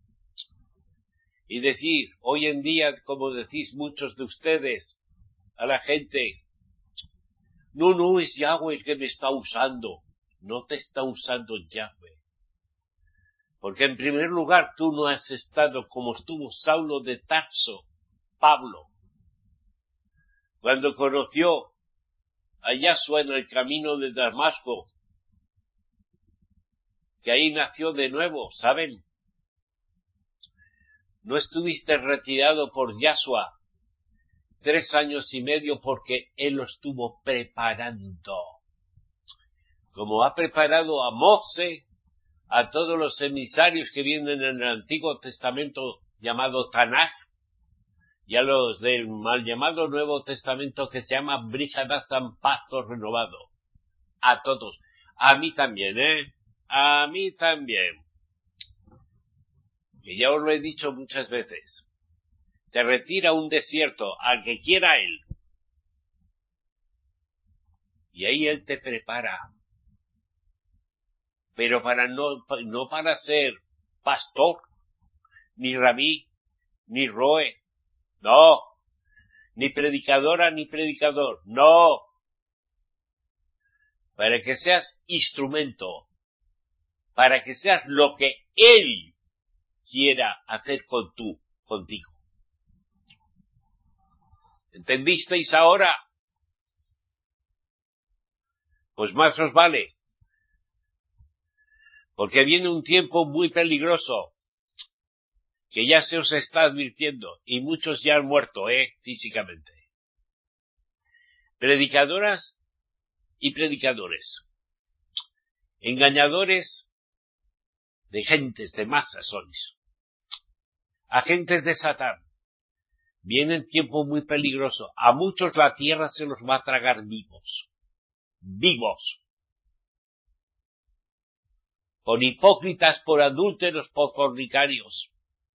y decir, hoy en día, como decís muchos de ustedes, a la gente, no, no, es Yahweh el que me está usando. No te está usando Yahweh. Porque en primer lugar tú no has estado como estuvo Saulo de Tarso, Pablo, cuando conoció a Yahshua en el camino de Damasco, que ahí nació de nuevo, ¿saben? No estuviste retirado por Yahshua tres años y medio porque él lo estuvo preparando. Como ha preparado a Moshe, a todos los emisarios que vienen en el Antiguo Testamento llamado Tanaj, y a los del mal llamado Nuevo Testamento que se llama Brit Hadashah, Pacto Renovado. A todos. A mí también, ¿eh? A mí también. Que ya os lo he dicho muchas veces. Te retira a un desierto, al que quiera él. Y ahí él te prepara. Pero para no, no para ser pastor, ni rabí, ni roe. No. Ni predicadora, ni predicador. No. Para que seas instrumento. Para que seas lo que él quiera hacer con tú, contigo. ¿Entendisteis ahora? Pues más os vale. Porque viene un tiempo muy peligroso, que ya se os está advirtiendo, y muchos ya han muerto, eh, físicamente. Predicadoras y predicadores. Engañadores de gentes, de masas sois. Agentes de Satán. Viene un tiempo muy peligroso. A muchos la tierra se los va a tragar vivos. Vivos. Por hipócritas, por adúlteros, por fornicarios.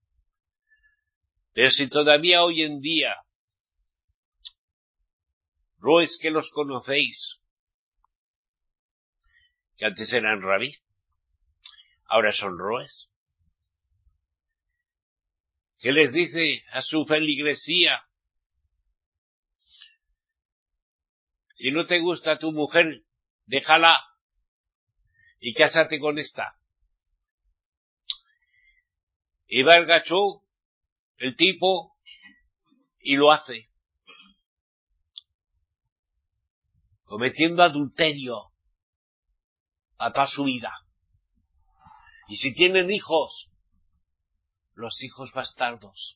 Pero si todavía hoy en día, roes que los conocéis, que antes eran rabí, ahora son roes, ¿qué les dice a su feligresía? Si no te gusta tu mujer, déjala y cásate con esta. Y va el gacho, el tipo, y lo hace. Cometiendo adulterio a toda su vida. Y si tienen hijos, los hijos bastardos.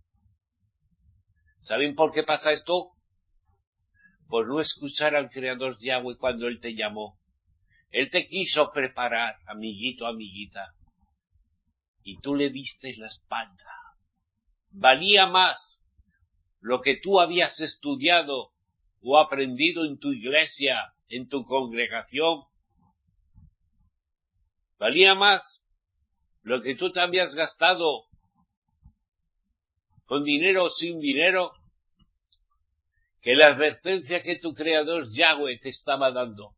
¿Saben por qué pasa esto? Por no escuchar al Creador Yahweh cuando Él te llamó. Él te quiso preparar, amiguito, amiguita, y tú le diste la espalda. Valía más lo que tú habías estudiado o aprendido en tu iglesia, en tu congregación. Valía más lo que tú te habías gastado con dinero o sin dinero que la advertencia que tu Creador Yahweh te estaba dando.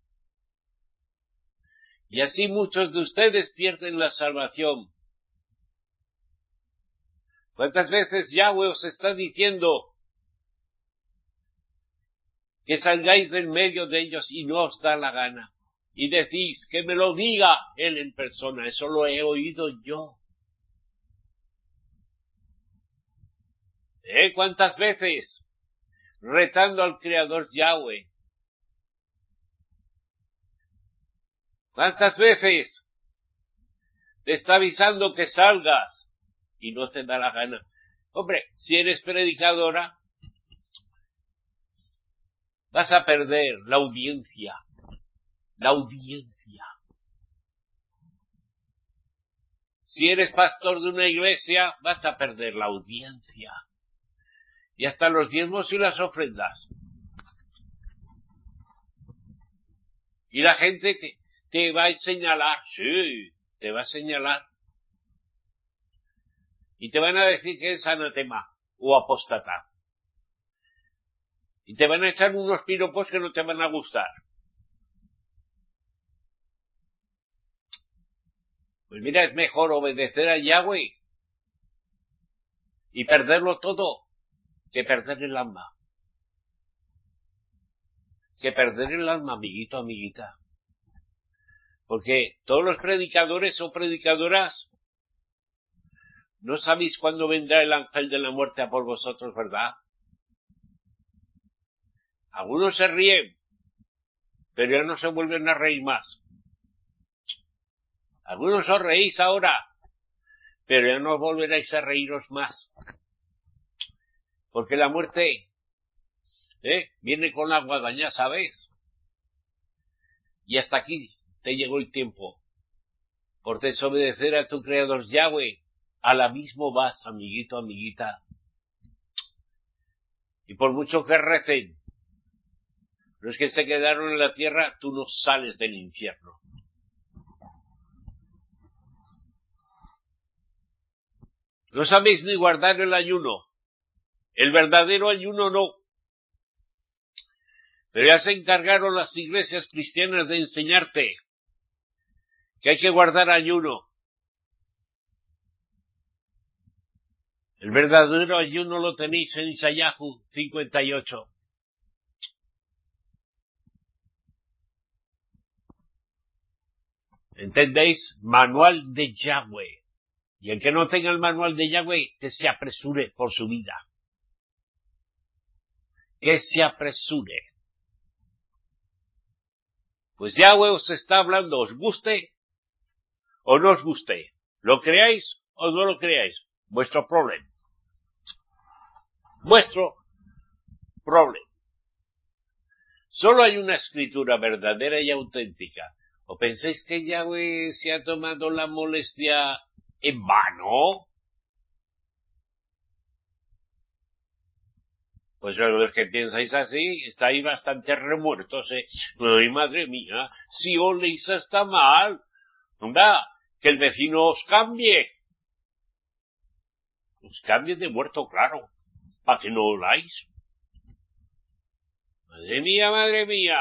Y así muchos de ustedes pierden la salvación. ¿Cuántas veces Yahweh os está diciendo que salgáis del medio de ellos y no os da la gana? Y decís, que me lo diga Él en persona, eso lo he oído yo. ¿Eh? ¿Cuántas veces? Retando al Creador Yahweh. ¿Cuántas veces te está avisando que salgas y no te da la gana? Hombre, si eres predicadora, vas a perder la audiencia. La audiencia. Si eres pastor de una iglesia, vas a perder la audiencia. Y hasta los diezmos y las ofrendas. Y la gente te, te va a señalar, sí, te va a señalar. Y te van a decir que es anatema o apóstata. Y te van a echar unos piropos que no te van a gustar. Pues mira, es mejor obedecer a Yahweh y perderlo todo que perder el alma. Que perder el alma, amiguito, amiguita. Porque todos los predicadores o predicadoras no sabéis cuándo vendrá el ángel de la muerte a por vosotros, ¿verdad? Algunos se ríen, pero ya no se vuelven a reír más. Algunos os reís ahora, pero ya no volveréis a reíros más. Porque la muerte ¿eh? viene con la guadaña, ¿sabes? Y hasta aquí te llegó el tiempo. Por desobedecer a tu Creador Yahweh, al abismo vas, amiguito, amiguita. Y por mucho que recen los que se quedaron en la tierra, tú no sales del infierno. No sabéis ni guardar el ayuno. El verdadero ayuno no. Pero ya se encargaron las iglesias cristianas de enseñarte que hay que guardar ayuno. El verdadero ayuno lo tenéis en Isaías cincuenta y ocho. ¿Entendéis? Manual de Yahweh. Y el que no tenga el manual de Yahweh, que se apresure por su vida. Que se apresure. Pues Yahweh os está hablando, os guste o no os guste. ¿Lo creáis o no lo creáis? Vuestro problema. Vuestro problema. Solo hay una escritura verdadera y auténtica. ¿O pensáis que Yahweh se ha tomado la molestia en vano? Pues los que pensáis así, estáis bastante remuertos, ¿eh? Ay, madre mía, si oléis está mal. Anda, que el vecino os cambie. Os cambie de muerto, claro, para que no oláis. Madre mía, madre mía.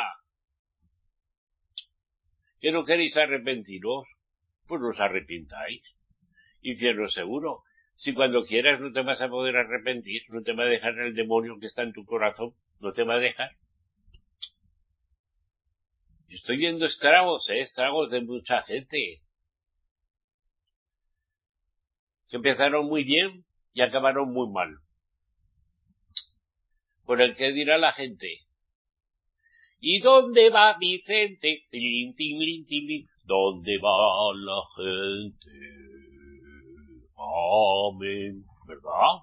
¿Que no queréis arrepentiros? Pues no os arrepintáis. Infierno seguro. Si cuando quieras no te vas a poder arrepentir, no te va a dejar el demonio que está en tu corazón, no te va a dejar. Yo estoy viendo estragos, ¿eh? Estragos de mucha gente. Que empezaron muy bien y acabaron muy mal. Por el que dirá la gente. ¿Y dónde va Vicente? Tilín, tilín, tilín. ¿Dónde va la gente? Amén. ¿Verdad?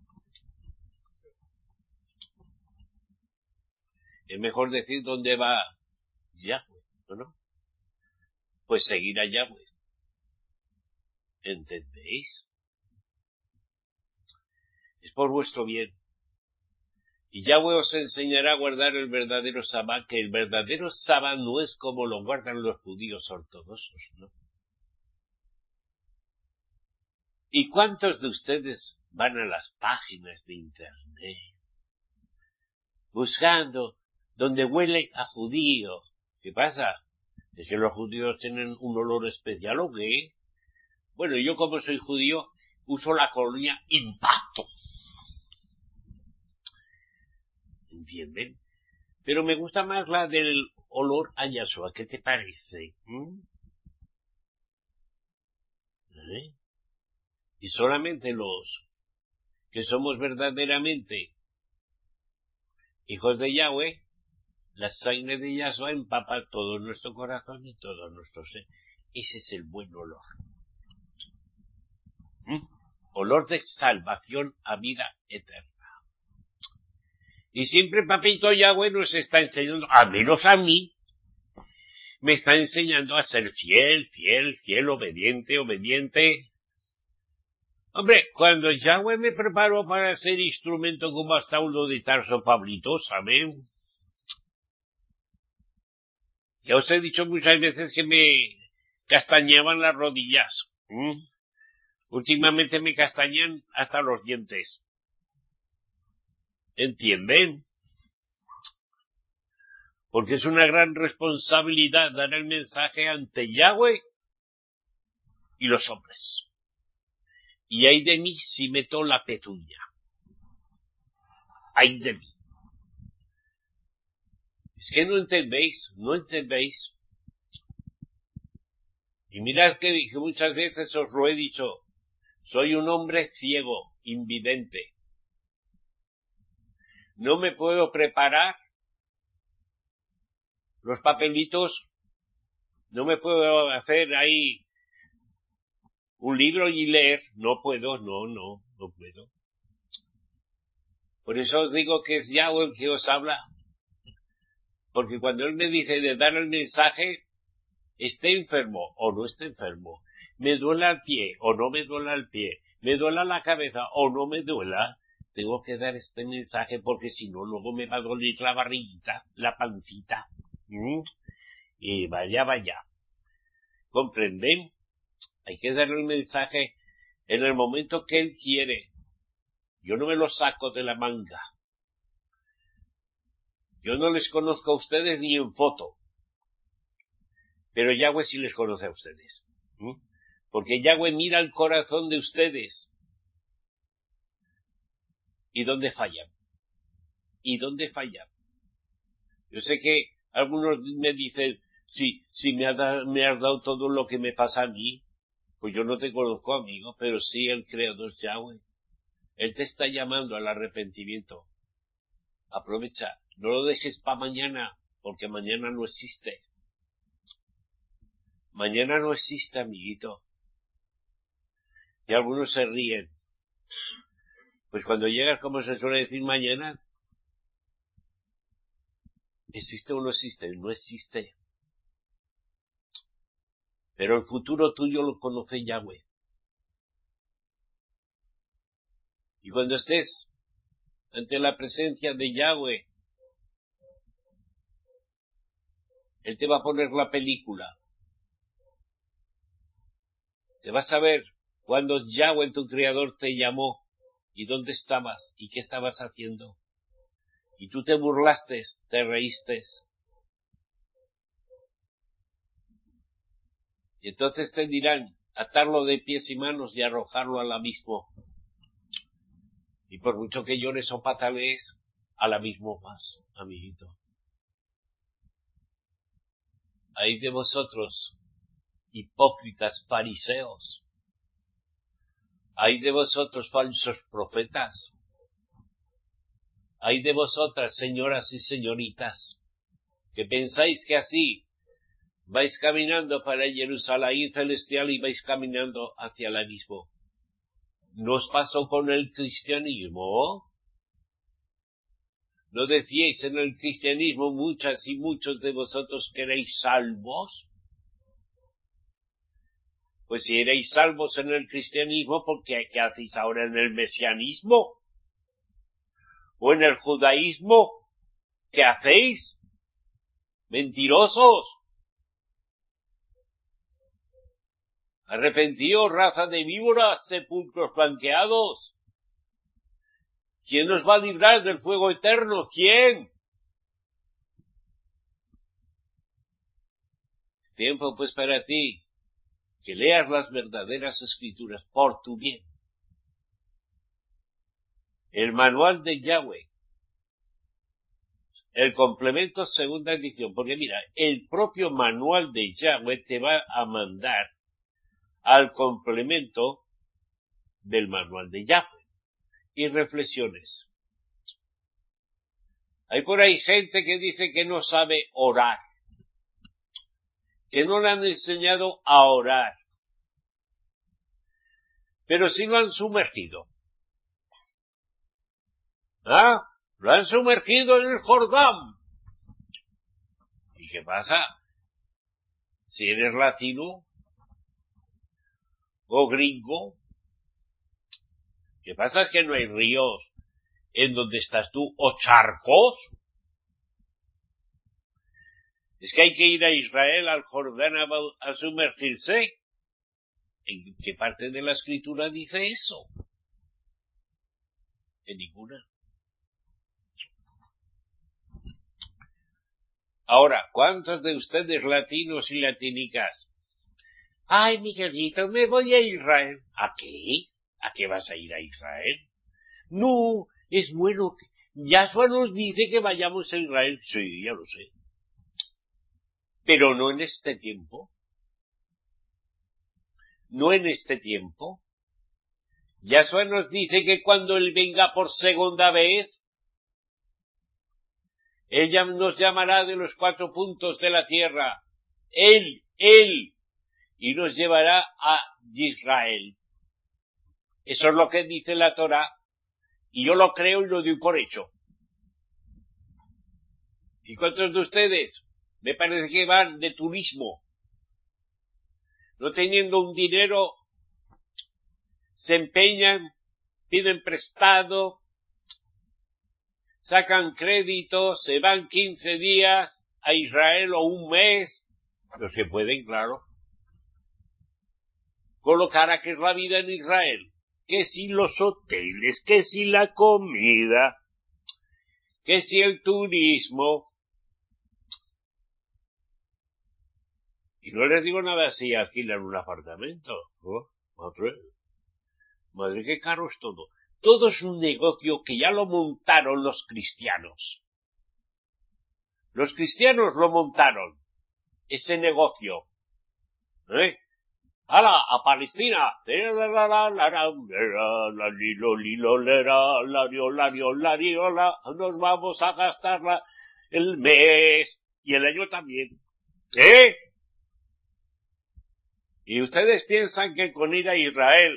Es mejor decir dónde va Yahweh, ¿no? ¿no? Pues seguir a Yahweh. ¿Entendéis? Es por vuestro bien. Y Yahweh os enseñará a guardar el verdadero Sabbat, que el verdadero Sabbat no es como lo guardan los judíos ortodoxos, ¿no? ¿Y cuántos de ustedes van a las páginas de internet buscando donde huele a judío? ¿Qué pasa? ¿Es que los judíos tienen un olor especial o qué? Bueno, yo como soy judío uso la colonia Impacto. ¿Entienden? Pero me gusta más la del olor a Yahshua. ¿Qué te parece? ¿Mm? ¿Eh? Y solamente los que somos verdaderamente hijos de Yahweh, la sangre de Yahshua empapa todo nuestro corazón y todo nuestro ser. Ese es el buen olor. ¿Mm? Olor de salvación a vida eterna. Y siempre Papito Yahweh nos está enseñando, a menos a mí, me está enseñando a ser fiel, fiel, fiel, obediente, obediente. Hombre, cuando Yahweh me preparó para ser instrumento como hasta uno de Tarso Pablito, ¿saben? Ya os he dicho muchas veces que me castañaban las rodillas. ¿Mm? Últimamente me castañan hasta los dientes. ¿Entienden? Porque es una gran responsabilidad dar el mensaje ante Yahweh y los hombres. Y ay de mí si meto la petunia. Ay de mí. Es que no entendéis, no entendéis. Y mirad que, que muchas veces os lo he dicho, soy un hombre ciego, invidente. No me puedo preparar los papelitos, no me puedo hacer ahí un libro y leer, no puedo, no, no, no puedo. Por eso os digo que es Yahweh el que os habla, porque cuando él me dice de dar el mensaje, esté enfermo o no esté enfermo, me duela el pie o no me duela el pie, me duela la cabeza o no me duela, tengo que dar este mensaje porque si no luego me va a doler la barriguita, la pancita. ¿Mm? Y vaya, vaya. ¿Comprenden? Hay que darle el mensaje en el momento que él quiere. Yo no me lo saco de la manga. Yo no les conozco a ustedes ni en foto. Pero Yahweh sí les conoce a ustedes. ¿Mm? Porque Yahweh mira el corazón de ustedes. ¿Y dónde fallan? ¿Y dónde fallan? Yo sé que algunos me dicen, sí, sí me, ha da, me has dado todo lo que me pasa a mí. Pues yo no te conozco, amigo, pero sí el Creador Yahweh. Él te está llamando al arrepentimiento. Aprovecha, no lo dejes para mañana, porque mañana no existe. Mañana no existe, amiguito. Y algunos se ríen. Pues cuando llegas, como se suele decir, mañana, ¿Existe o no existe? No existe. Pero el futuro tuyo lo conoce Yahweh. Y cuando estés ante la presencia de Yahweh, Él te va a poner la película. Te vas a ver cuando Yahweh, tu Creador, te llamó y dónde estabas y qué estabas haciendo. Y tú te burlaste, te reíste. Y entonces te dirán atarlo de pies y manos y arrojarlo al abismo. Y por mucho que llores o patalees, al abismo vas, amiguito. Ay de vosotros, hipócritas fariseos. Ay de vosotros, falsos profetas. Ay de vosotras, señoras y señoritas, que pensáis que así vais caminando para Jerusalén celestial y vais caminando hacia el abismo. ¿No os pasó con el cristianismo? ¿No decíais en el cristianismo muchas y muchos de vosotros que erais salvos? Pues si erais salvos en el cristianismo, ¿por qué, qué hacéis ahora en el mesianismo? ¿O en el judaísmo? ¿Qué hacéis? ¡Mentirosos! Arrepentíos, raza de víboras, sepulcros blanqueados. ¿Quién nos va a librar del fuego eterno? ¿Quién? Es tiempo pues para ti que leas las verdaderas escrituras por tu bien. El manual de Yahweh, el complemento segunda edición, porque mira, el propio manual de Yahweh te va a mandar al complemento del manual de Yahweh. Y reflexiones. Hay por ahí gente que dice que no sabe orar, que no le han enseñado a orar, pero sí lo han sumergido. ¿Ah? Lo han sumergido en el Jordán. ¿Y qué pasa? Si eres latino o gringo, ¿qué pasa? Es que no hay ríos en donde estás tú, o charcos. Es que hay que ir a Israel, al Jordán, a, a sumergirse. ¿En qué parte de la escritura dice eso? En ninguna. Ahora, ¿cuántos de ustedes latinos y latinicas? Ay, Miguelito, me voy a Israel. ¿A qué? ¿A qué vas a ir a Israel? No, es bueno que Yahshua nos dice que vayamos a Israel. Sí, ya lo sé. Pero no en este tiempo. No en este tiempo. Yahshua nos dice que cuando Él venga por segunda vez, ella nos llamará de los cuatro puntos de la tierra. Él, Él, y nos llevará a Israel. Eso es lo que dice la Torá, y yo lo creo y lo doy por hecho. ¿Y cuántos de ustedes? Me parece que van de turismo. No teniendo un dinero, se empeñan, piden prestado, sacan crédito, se van quince días a Israel o un mes, los que pueden, claro, con lo cara que es la vida en Israel, que si los hoteles, que si la comida, que si el turismo. Y no les digo nada si alquilan un apartamento. ¿Oh? Madre, madre, qué caro es todo. Todo es un negocio que ya lo montaron los cristianos. Los cristianos lo montaron, ese negocio. ¿Eh? ¡Hala! ¡A Palestina! Nos vamos a gastarla el mes y el año también. ¿Eh? Y ustedes piensan que con ir a Israel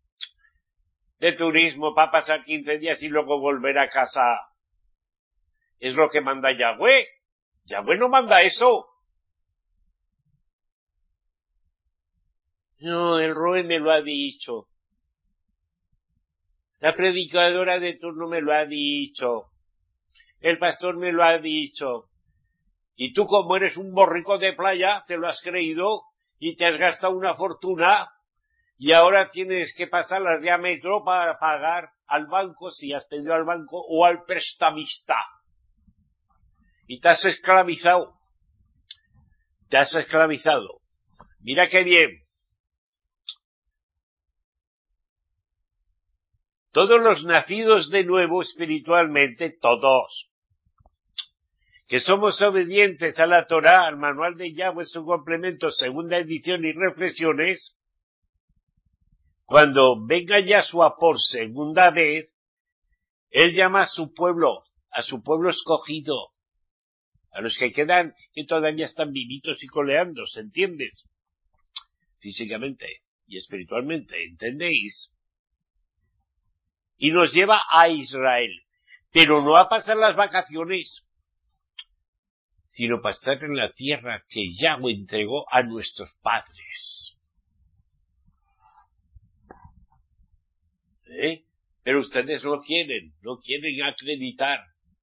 de turismo para pasar quince días y luego volver a casa Es lo que manda Yahweh. Yahweh no manda eso. No, el Roe me lo ha dicho. La predicadora de turno me lo ha dicho. El pastor me lo ha dicho. Y tú, como eres un borrico de playa, te lo has creído y te has gastado una fortuna y ahora tienes que pasar las de a metro para pagar al banco, si has pedido al banco, o al prestamista. Y te has esclavizado. Te has esclavizado. Mira qué bien. Todos los nacidos de nuevo espiritualmente, todos, que somos obedientes a la Torá, al manual de Yahweh, su complemento, segunda edición y reflexiones, cuando venga Yahshua por segunda vez, él llama a su pueblo, a su pueblo escogido, a los que quedan, que todavía están vivitos y coleando, ¿se entiendes? Físicamente y espiritualmente, ¿entendéis? Y nos lleva a Israel, pero no a pasar las vacaciones, sino pasar en la tierra que Yahweh entregó a nuestros padres. ¿Eh? Pero ustedes no quieren, no quieren acreditar.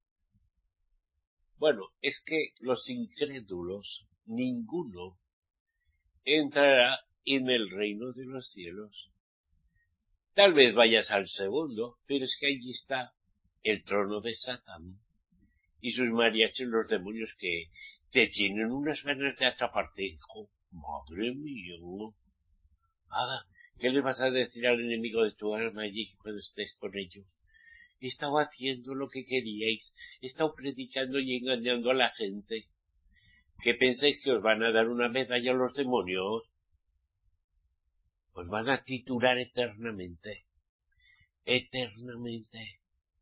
Bueno, es que los incrédulos, ninguno, entrará en el reino de los cielos. Tal vez vayas al segundo, pero es que allí está el trono de Satán y sus mariachis, los demonios que te tienen unas ganas de atraparte. Hijo, madre mía, ¿no? Ah, ¿qué le vas a decir al enemigo de tu alma allí cuando estés con ellos? He estado haciendo lo que queríais, he estado predicando y engañando a la gente. ¿Qué pensáis que os van a dar una medalla a los demonios? Os van a triturar eternamente. Eternamente.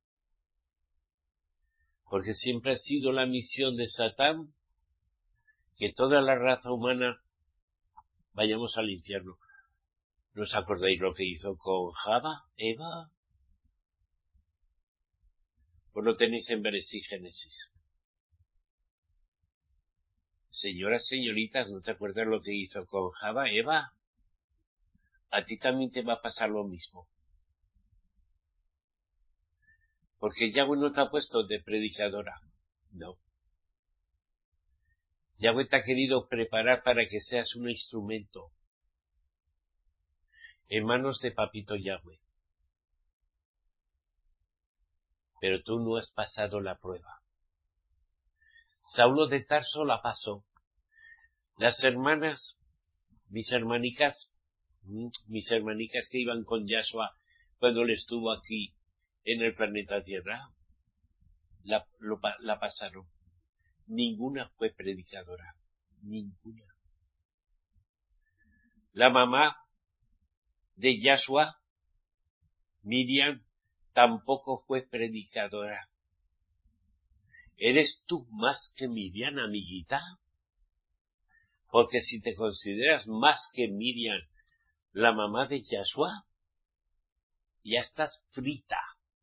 Porque siempre ha sido la misión de Satán que toda la raza humana vayamos al infierno. ¿No os acordáis lo que hizo con Java, Eva? Pues lo tenéis en Bereshit Génesis. Señoras, señoritas, ¿no te acuerdas lo que hizo con Java, Eva? A ti también te va a pasar lo mismo. Porque Yahweh no te ha puesto de predicadora. No. Yahweh te ha querido preparar para que seas un instrumento en manos de Papito Yahweh. Pero tú no has pasado la prueba. Saulo de Tarso la pasó. Las hermanas, mis hermanicas, mis hermanicas que iban con Yahshua cuando él estuvo aquí en el planeta Tierra, la, lo, la pasaron. Ninguna fue predicadora. Ninguna. La mamá de Yahshua, Miriam, tampoco fue predicadora. ¿Eres tú más que Miriam, amiguita? Porque si te consideras más que Miriam, la mamá de Yahshua, ya estás frita.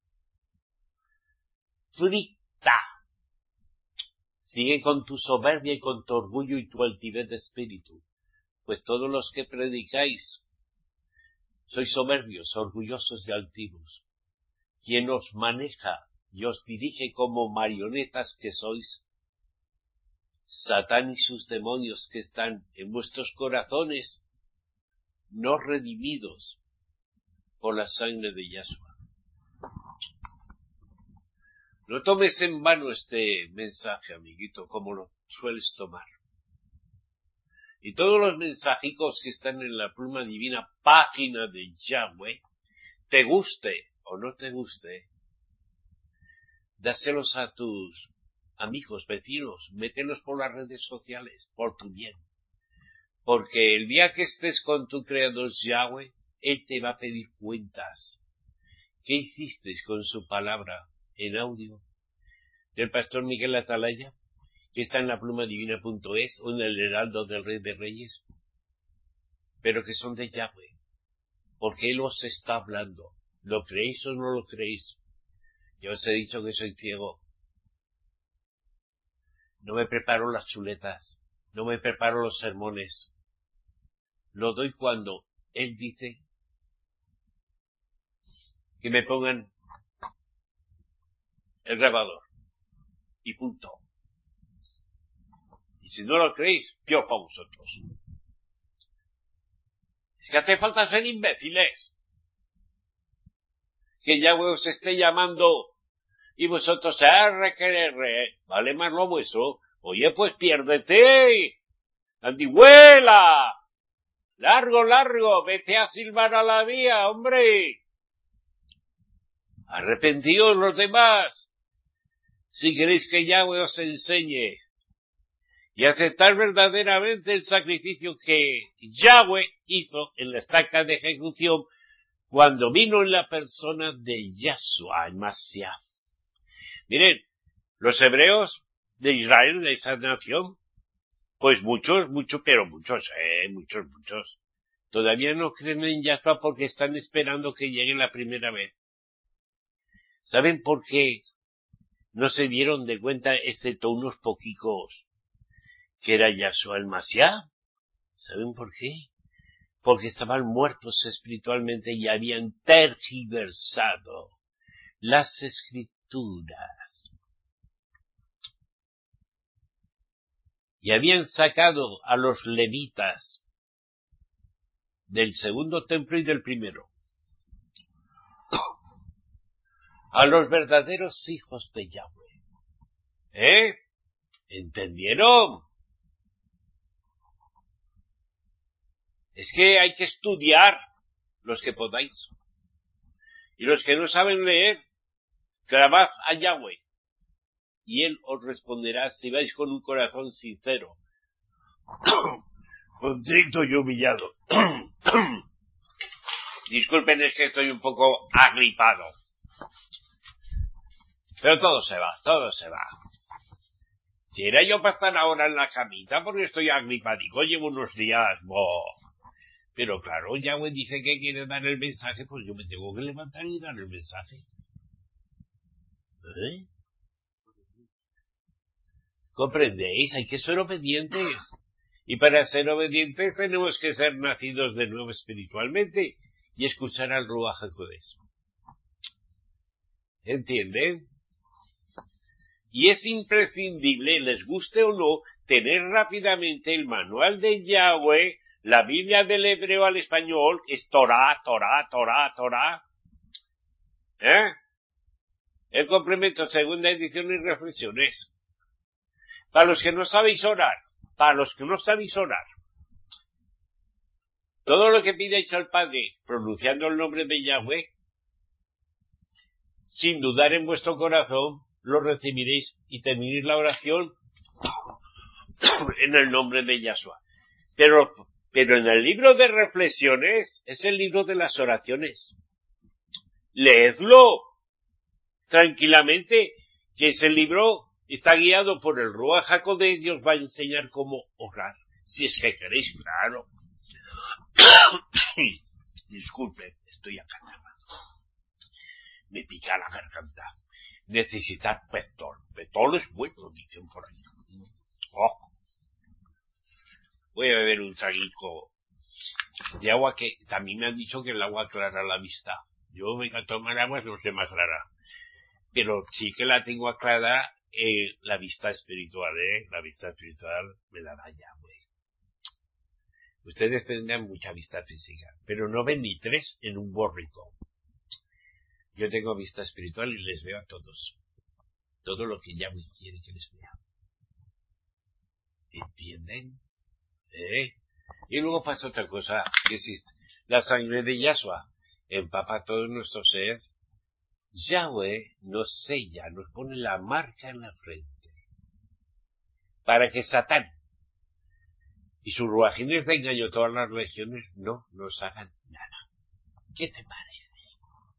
Frita. Sigue con tu soberbia y con tu orgullo y tu altivez de espíritu. Pues todos los que predicáis sois soberbios, orgullosos y altivos. Quien os maneja y os dirige como marionetas que sois, Satán y sus demonios que están en vuestros corazones, no redimidos por la sangre de Yahshua. No tomes en vano este mensaje, amiguito, como lo sueles tomar. Y todos los mensajicos que están en la pluma divina, página de Yahweh, te guste o no te guste, dáselos a tus amigos, vecinos, mételos por las redes sociales, por tu bien. Porque el día que estés con tu creador Yahweh, Él te va a pedir cuentas. ¿Qué hiciste con su palabra en audio? Del pastor Miguel Atalaya, que está en la pluma divina punto es o en el heraldo del Rey de Reyes, pero que son de Yahweh, porque Él os está hablando. ¿Lo creéis o no lo creéis? Yo os he dicho que soy ciego. no me preparo las chuletas, no me preparo los sermones. Lo doy cuando Él dice que me pongan el grabador. Y punto. Y si no lo creéis, yo para vosotros. Es que hace falta ser imbéciles. Que Yahweh os esté llamando y vosotros R, que R, vale más lo vuestro. Oye, pues piérdete. Andihuela. Largo, largo, vete a silbar a la vía, hombre. Arrepentíos los demás. Si queréis que Yahweh os enseñe. Y aceptar verdaderamente el sacrificio que Yahweh hizo en la estaca de ejecución cuando vino en la persona de Yahshua, el Mashiach. Miren, los hebreos de Israel, de esa nación, pues muchos, muchos, pero muchos, eh, muchos, muchos, todavía no creen en Yahshua porque están esperando que llegue la primera vez. ¿Saben por qué no se dieron de cuenta, excepto unos poquicos, que era Yahshua el Mashiach? ¿Saben por qué? Porque estaban muertos espiritualmente y habían tergiversado las escrituras. Y habían sacado a los levitas del segundo templo y del primero, a los verdaderos hijos de Yahweh. ¿Eh? ¿Entendieron? Es que hay que estudiar los que podáis. Y los que no saben leer, clamad a Yahweh. Y Él os responderá si vais con un corazón sincero, contrito y humillado. Disculpen, es que estoy un poco agripado. Pero todo se va, todo se va. Si era yo para estar ahora en la camita, porque estoy agripadico, llevo unos días, boh. Pero claro, Yahweh dice que quiere dar el mensaje, pues yo me tengo que levantar y dar el mensaje. ¿Eh? ¿Comprendéis? Hay que ser obedientes. Y para ser obedientes tenemos que ser nacidos de nuevo espiritualmente y escuchar al Ruach HaKodesh. ¿Entienden? Y es imprescindible, les guste o no, tener rápidamente el manual de Yahweh. La Biblia del hebreo al español es Torah, Torah, Torah, Torah. ¿Eh? El complemento, segunda edición y reflexiones. Para los que no sabéis orar, para los que no sabéis orar, todo lo que pidáis al Padre, pronunciando el nombre de Yahweh, sin dudar en vuestro corazón, lo recibiréis y terminéis la oración en el nombre de Yahshua. Pero, pero en el libro de reflexiones, es el libro de las oraciones. Leedlo tranquilamente, que ese libro está guiado por el Ruach HaKodesh y os va a enseñar cómo orar. Si es que queréis, claro. Disculpe, estoy acá. Me pica la garganta. Necesitar petol. Petol es bueno, dicen por ahí. Oh. Voy a beber un traguico de agua, que también me han dicho que el agua aclara la vista. Yo me voy a tomar agua, no sé más clara. Pero sí que la tengo aclarada, eh, la vista espiritual, ¿eh? La vista espiritual me la da Yahweh. Ustedes tendrán mucha vista física, pero no ven ni tres en un borrico. Yo tengo vista espiritual y les veo a todos. Todo lo que Yahweh quiere que les vea. ¿Entienden? ¿Eh? Y luego pasa otra cosa que existe. La sangre de Yahshua empapa todo nuestro ser. Yahweh nos sella, nos pone la marca en la frente. Para que Satán y sus ruajines de engaño, todas las legiones, no nos hagan nada. ¿Qué te parece?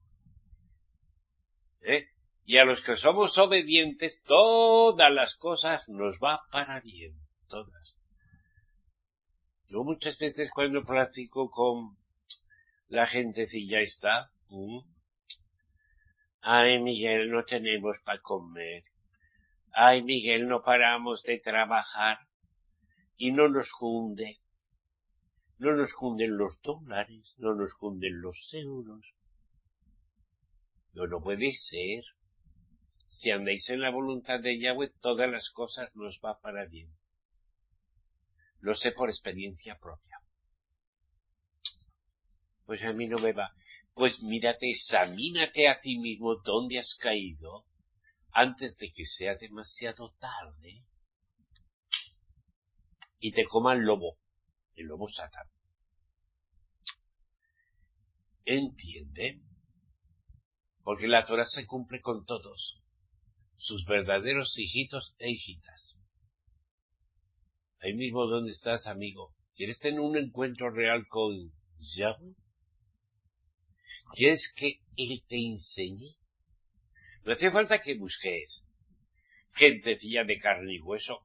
¿Eh? Y a los que somos obedientes, todas las cosas nos va para bien. Todas. Yo muchas veces cuando platico con la gentecilla esta, ¿m? Ay, Miguel, no tenemos para comer. Ay, Miguel, no paramos de trabajar y no nos hunde. No nos hunden los dólares, no nos hunden los euros. No, no puede ser. Si andáis en la voluntad de Yahweh, todas las cosas nos va para bien. Lo sé por experiencia propia. Pues a mí no me va. Pues mírate, examínate a ti mismo dónde has caído antes de que sea demasiado tarde y te coma el lobo, el lobo Satán. ¿Entiende? Porque la Torah se cumple con todos, sus verdaderos hijitos e hijitas. Ahí mismo donde estás, amigo. ¿Quieres tener un encuentro real con Yahweh? ¿Quieres que Él te enseñe? No hace falta que busques gentecilla de carne y hueso.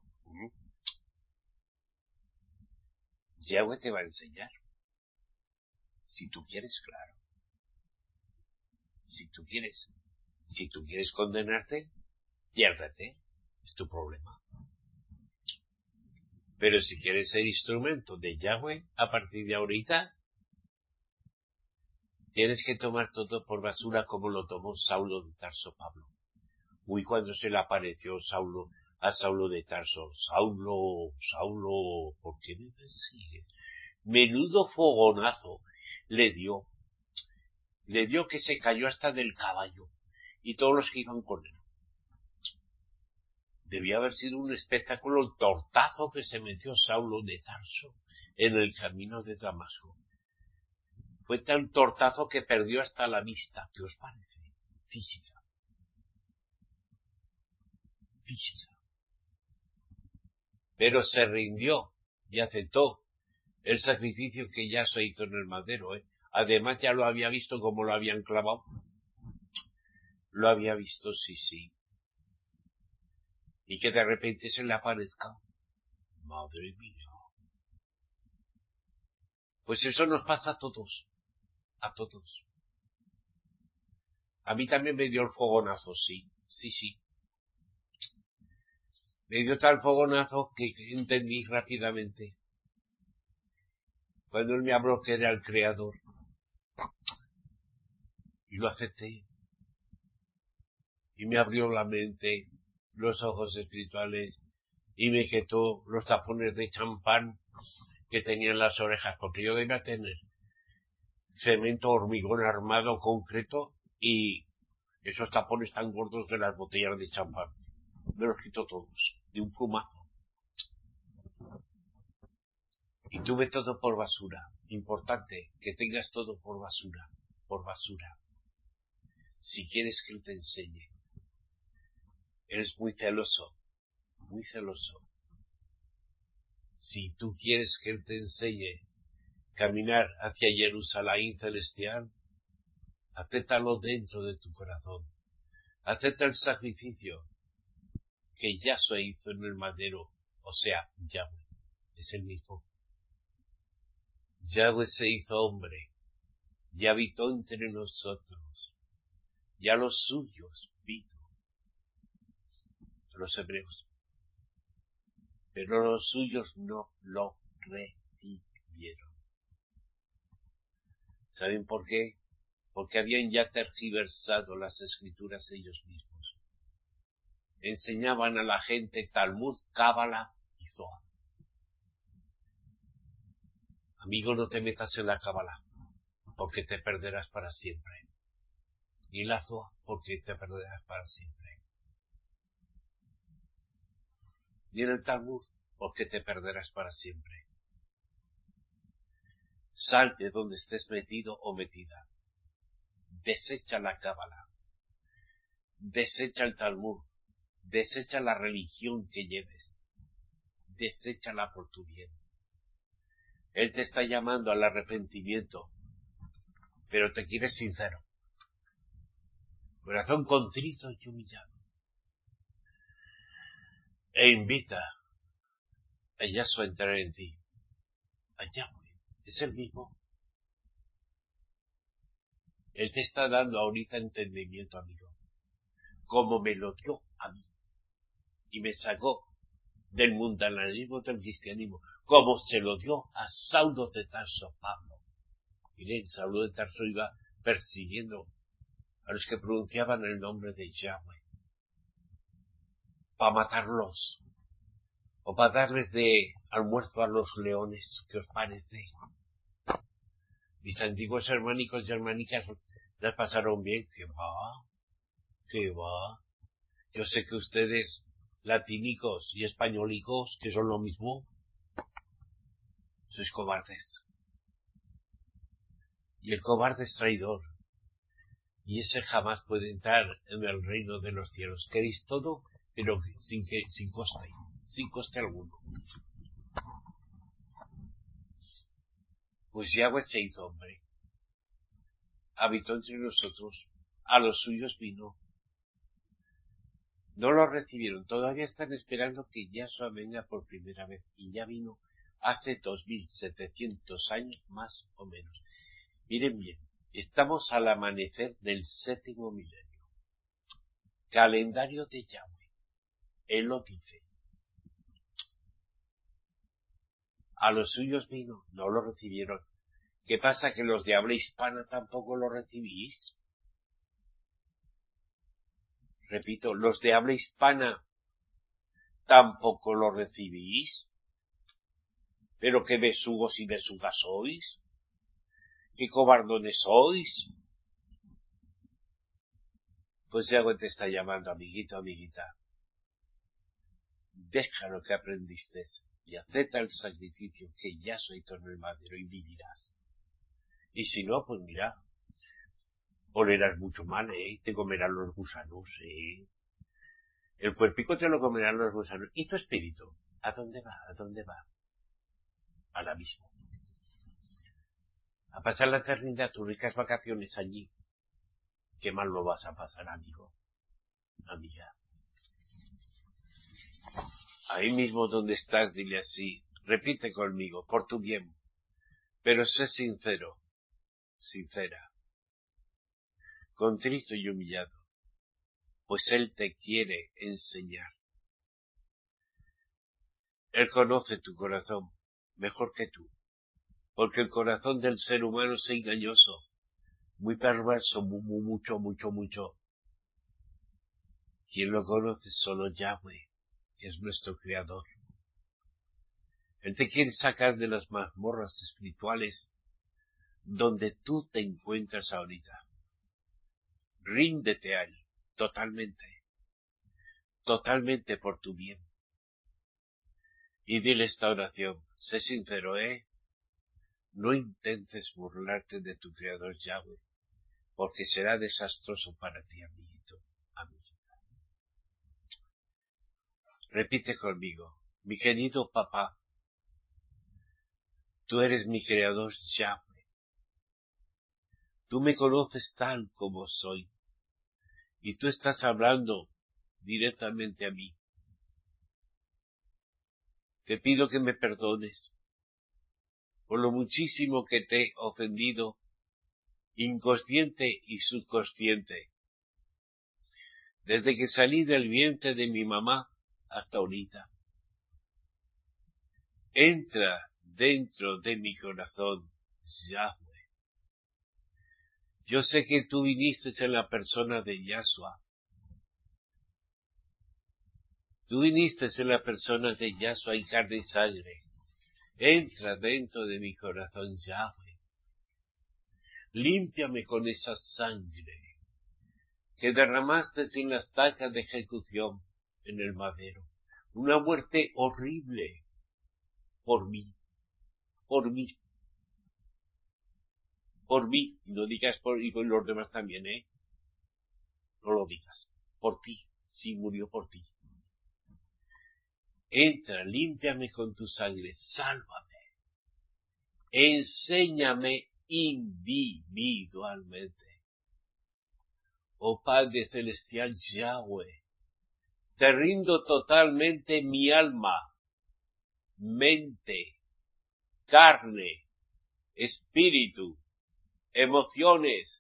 Yahweh te va a enseñar. Si tú quieres, claro. Si tú quieres. Si tú quieres condenarte, piérdete. Es tu problema. Pero si quieres ser instrumento de Yahweh, a partir de ahorita, tienes que tomar todo por basura como lo tomó Saulo de Tarso Pablo. Uy, cuando se le apareció Saulo a Saulo de Tarso. Saulo, Saulo, ¿por qué me persigues? Menudo fogonazo le dio. Le dio que se cayó hasta del caballo. Y todos los que iban con él. Debía haber sido un espectáculo el tortazo que se metió Saulo de Tarso en el camino de Damasco. Fue tan tortazo que perdió hasta la vista. ¿Qué os parece? Física. Física. Pero se rindió y aceptó el sacrificio que ya se hizo en el madero. ¿eh? Además ya lo había visto como lo habían clavado. Lo había visto, sí, sí. Y que de repente se le aparezca. Madre mía. Pues eso nos pasa a todos. A todos. A mí también me dio el fogonazo, sí. Sí, sí. Me dio tal fogonazo que entendí rápidamente. Cuando él me habló que era el creador. Y lo acepté. Y me abrió la mente, los ojos espirituales, y me quitó los tapones de champán que tenía en las orejas, porque yo debía tener cemento, hormigón armado, concreto, y esos tapones tan gordos de las botellas de champán. Me los quitó todos, de un plumazo. Y tuve todo por basura. Importante, que tengas todo por basura, por basura. Si quieres que él te enseñe. Eres muy celoso, muy celoso. Si tú quieres que él te enseñe caminar hacia Jerusalén celestial, acéptalo dentro de tu corazón. Acepta el sacrificio que Yahshua hizo en el madero, o sea, Yahweh, es el mismo. Yahweh se hizo hombre y habitó entre nosotros, y a los suyos vino, a los hebreos, pero los suyos no lo recibieron. ¿Saben por qué? Porque habían ya tergiversado las escrituras ellos mismos. Enseñaban a la gente Talmud, Cábala y Zohar. Amigo, no te metas en la Cábala, porque te perderás para siempre. Ni la Zohar, porque te perderás para siempre. Ni en el Talmud, porque te perderás para siempre. Sal de donde estés metido o metida. Desecha la Cábala. Desecha el Talmud. Desecha la religión que lleves. Deséchala por tu bien. Él te está llamando al arrepentimiento, pero te quiere sincero. Corazón contrito y humillado. E invita a Yahshua a entrar en ti. A Yahweh. Es el mismo. Él te está dando ahorita entendimiento, amigo. Como me lo dio a mí. y me sacó del mundanismo del cristianismo, como se lo dio a Saulo de Tarso Pablo. Miren, Saulo de Tarso iba persiguiendo a los que pronunciaban el nombre de Yahweh, para matarlos, o para darles de almuerzo a los leones, ¿qué os parece? Mis antiguos hermanicos y hermanicas las pasaron bien, que va, que va. Yo sé que ustedes, latinicos y españolicos, que son lo mismo, sois cobardes. Y el cobarde es traidor. Y ese jamás puede entrar en el reino de los cielos. Queréis todo, pero sin que, sin coste, sin coste alguno. Pues Yahweh se hizo hombre. Habitó entre nosotros. A los suyos vino. No lo recibieron. Todavía están esperando que Yahshua venga por primera vez. Y ya vino hace dos mil setecientos años más o menos. Miren bien. Estamos al amanecer del séptimo milenio. Calendario de Yahweh. Él lo dice. A los suyos vino, no lo recibieron. ¿Qué pasa? ¿Que los de habla hispana tampoco lo recibís? Repito, los de habla hispana tampoco lo recibís. ¿Pero qué besugos y besugas sois? ¿Qué cobardones sois? Pues Yahweh te está llamando, amiguito, amiguita. Deja lo que aprendiste y acepta el sacrificio que ya soy en el madero y vivirás. Y si no, pues mira, olerás mucho mal, ¿eh? Te comerán los gusanos, ¿eh? El cuerpico te lo comerán los gusanos. ¿Y tu espíritu? ¿A dónde va? ¿A dónde va? Al abismo. A pasar la eternidad, tus ricas vacaciones allí. Qué mal lo vas a pasar, amigo, amiga. Ahí mismo donde estás, dile así, repite conmigo, por tu bien, pero sé sincero, sincera, contrito y humillado, pues Él te quiere enseñar. Él conoce tu corazón mejor que tú, porque el corazón del ser humano es engañoso, muy perverso, muy, muy, mucho, mucho, mucho. Quien lo conoce es solo Yahweh, que es nuestro Creador. Él te quiere sacar de las mazmorras espirituales donde tú te encuentras ahorita. Ríndete a Él, totalmente, totalmente por tu bien. Y dile esta oración, sé sincero, ¿eh? No intentes burlarte de tu Creador Yahweh, porque será desastroso para ti, amiguito, amiguita. Repite conmigo, mi querido papá, tú eres mi Creador Yahweh. Tú me conoces tal como soy, y tú estás hablando directamente a mí. Te pido que me perdones por lo muchísimo que te he ofendido, inconsciente y subconsciente, desde que salí del vientre de mi mamá hasta ahorita. Entra dentro de mi corazón, Yahweh. Yo sé que tú viniste en la persona de Yahshua. Tú viniste en la persona de Yahshua y carne y sangre. Entra dentro de mi corazón, Yahweh. Límpiame con esa sangre que derramaste en la estaca de ejecución en el madero. Una muerte horrible por mí, por mí, por mí. No digas por, y por los demás también, ¿eh? No lo digas. Por ti, sí murió por ti. Entra, límpiame con tu sangre, sálvame. Enséñame individualmente. Oh Padre Celestial Yahweh, te rindo totalmente mi alma, mente, carne, espíritu, emociones,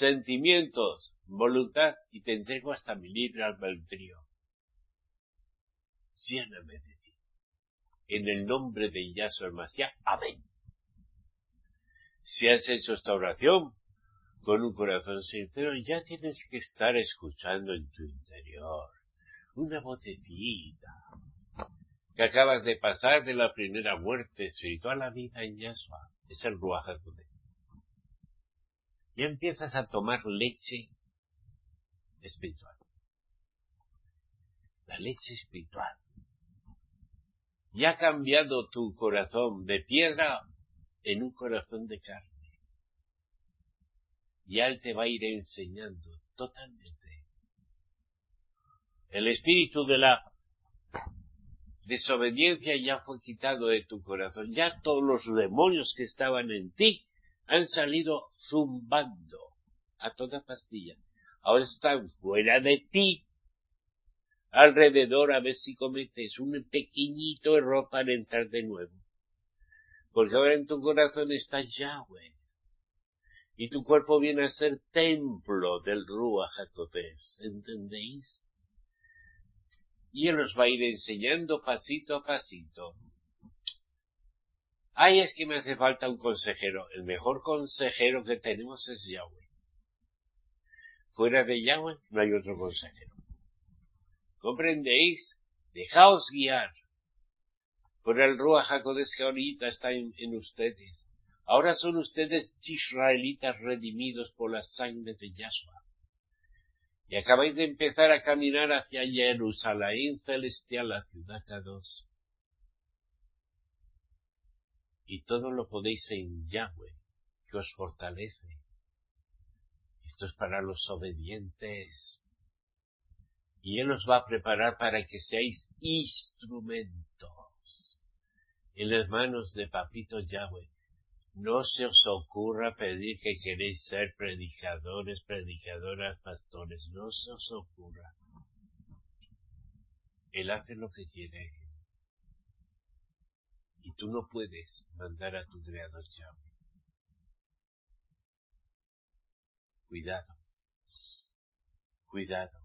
sentimientos, voluntad y te entrego hasta mi libre albedrío. lléname de ti. En el nombre de Yahshua Mashiach, amén. Si has hecho esta oración con un corazón sincero, ya tienes que estar escuchando en tu interior una vocecita que acabas de pasar de la primera muerte espiritual a la vida en Yahshua. Es el Ruach HaKodesh. Y empiezas a tomar leche espiritual. La leche espiritual. Ya ha cambiado tu corazón de piedra en un corazón de carne. Ya Él te va a ir enseñando totalmente. El espíritu de la desobediencia ya fue quitado de tu corazón. Ya todos los demonios que estaban en ti han salido zumbando a toda pastilla. Ahora están fuera de ti, alrededor, a ver si cometes un pequeñito error para entrar de nuevo. Porque ahora en tu corazón está Yahweh. Y tu cuerpo viene a ser templo del Ruach HaKodesh. ¿Entendéis? Y Él os va a ir enseñando pasito a pasito. Ay, es que me hace falta un consejero. El mejor consejero que tenemos es Yahweh. Fuera de Yahweh no hay otro consejero. ¿Comprendéis? Dejaos guiar por el Ruach HaKodesh que ahorita está en, en ustedes. Ahora son ustedes israelitas redimidos por la sangre de Yahshua. Y acabáis de empezar a caminar hacia Jerusalén celestial, la ciudad Kadosh. Y todo lo podéis en Yahweh, que os fortalece. Esto es para los obedientes. Y Él os va a preparar para que seáis instrumentos en las manos de Papito Yahweh. No se os ocurra pedir que queréis ser predicadores, predicadoras, pastores. No se os ocurra. Él hace lo que quiere. Y tú no puedes mandar a tu Creador Yahweh. Cuidado. Cuidado.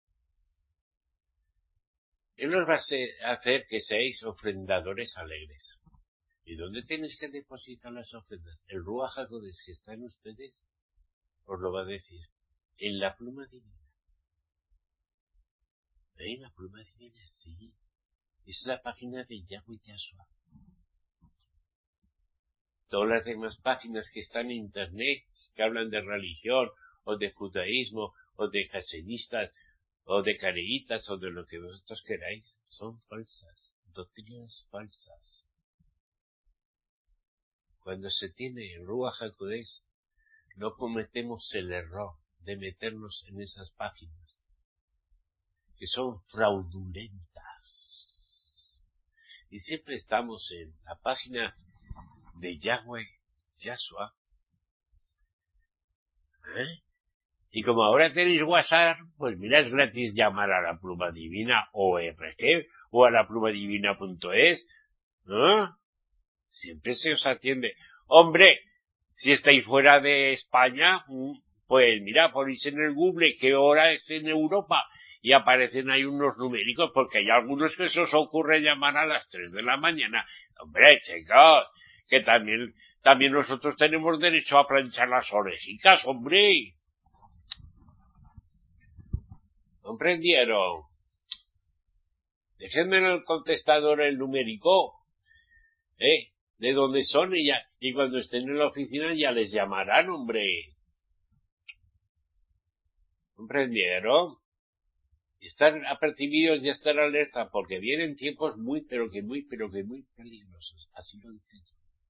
Él os va a hacer que seáis ofrendadores alegres. ¿Y dónde tenéis que depositar las ofrendas? El Ruach HaKodesh que está en ustedes os lo va a decir. En la pluma divina. ¿En la pluma divina? Sí. Es la página de Yahweh Yahshua. Todas las demás páginas que están en internet, que hablan de religión, o de judaísmo, o de jasenistas, o de careitas, o de lo que vosotros queráis, son falsas. Doctrinas falsas. Cuando se tiene el Ruach HaKodesh, no cometemos el error de meternos en esas páginas, que son fraudulentas. Y siempre estamos en la página de Yahweh, Yahshua. ¿Eh? Y como ahora tenéis WhatsApp, pues mira, es gratis llamar a la pluma divina O R G o a la pluma divina punto es, ¿no? Siempre se os atiende. Hombre, si estáis fuera de España, pues mira, ponéis en el Google qué hora es en Europa y aparecen ahí unos numéricos, porque hay algunos que se os ocurre llamar a las tres de la mañana. Hombre, chicos, que también, también nosotros tenemos derecho a planchar las orejicas, hombre. ¿Comprendieron? Déjenme en el contestador el numérico, ¿eh? De dónde son y ya, y cuando estén en la oficina ya les llamarán, hombre. ¿Comprendieron? Estar apercibidos y estar alerta, porque vienen tiempos muy, pero que muy, pero que muy peligrosos. Así lo dicen.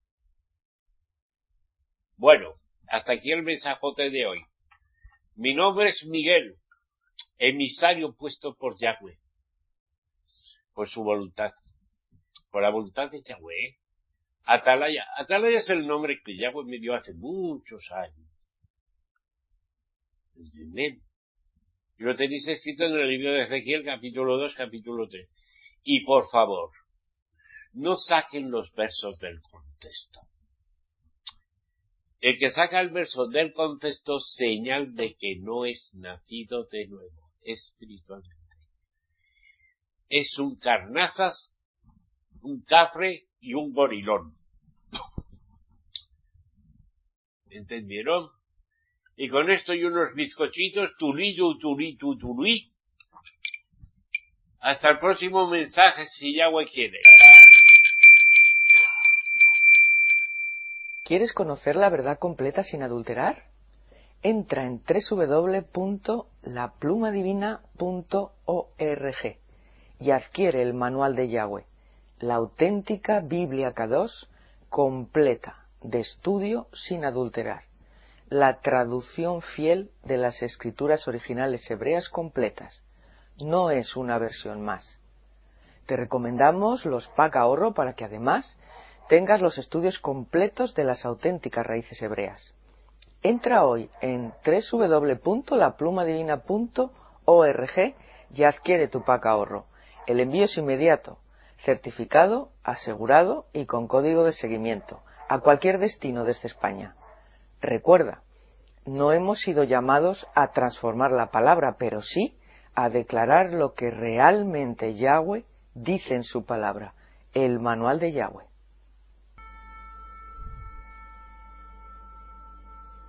Bueno, hasta aquí el mensajote de hoy. Mi nombre es Miguel, emisario puesto por Yahweh, por su voluntad, por la voluntad de Yahweh. Atalaya. Atalaya es el nombre que Yahweh me dio hace muchos años. ¿Entienden? Y lo tenéis escrito en el libro de Ezequiel, capítulo dos, capítulo tres. Y por favor, no saquen los versos del contexto. El que saca el verso del contexto, señal de que no es nacido de nuevo, espiritualmente. es un carnazas, un cafre y un gorilón. ¿Entendieron? Y con esto y unos bizcochitos, tulidu, tulitu, tulí. Hasta el próximo mensaje, si Yahweh quiere. ¿Quieres conocer la verdad completa sin adulterar? Entra en doble u doble u doble u punto la pluma divina punto org y adquiere el manual de Yahweh, la auténtica Biblia Kadosh completa, de estudio sin adulterar, la traducción fiel de las escrituras originales hebreas completas. No es una versión más. Te recomendamos los pack ahorro para que además tengas los estudios completos de las auténticas raíces hebreas. Entra hoy en doble u doble u doble u punto la pluma divina punto org y adquiere tu pack ahorro. El envío es inmediato, certificado, asegurado y con código de seguimiento a cualquier destino desde España. Recuerda, no hemos sido llamados a transformar la palabra, pero sí a declarar lo que realmente Yahweh dice en su palabra, el manual de Yahweh.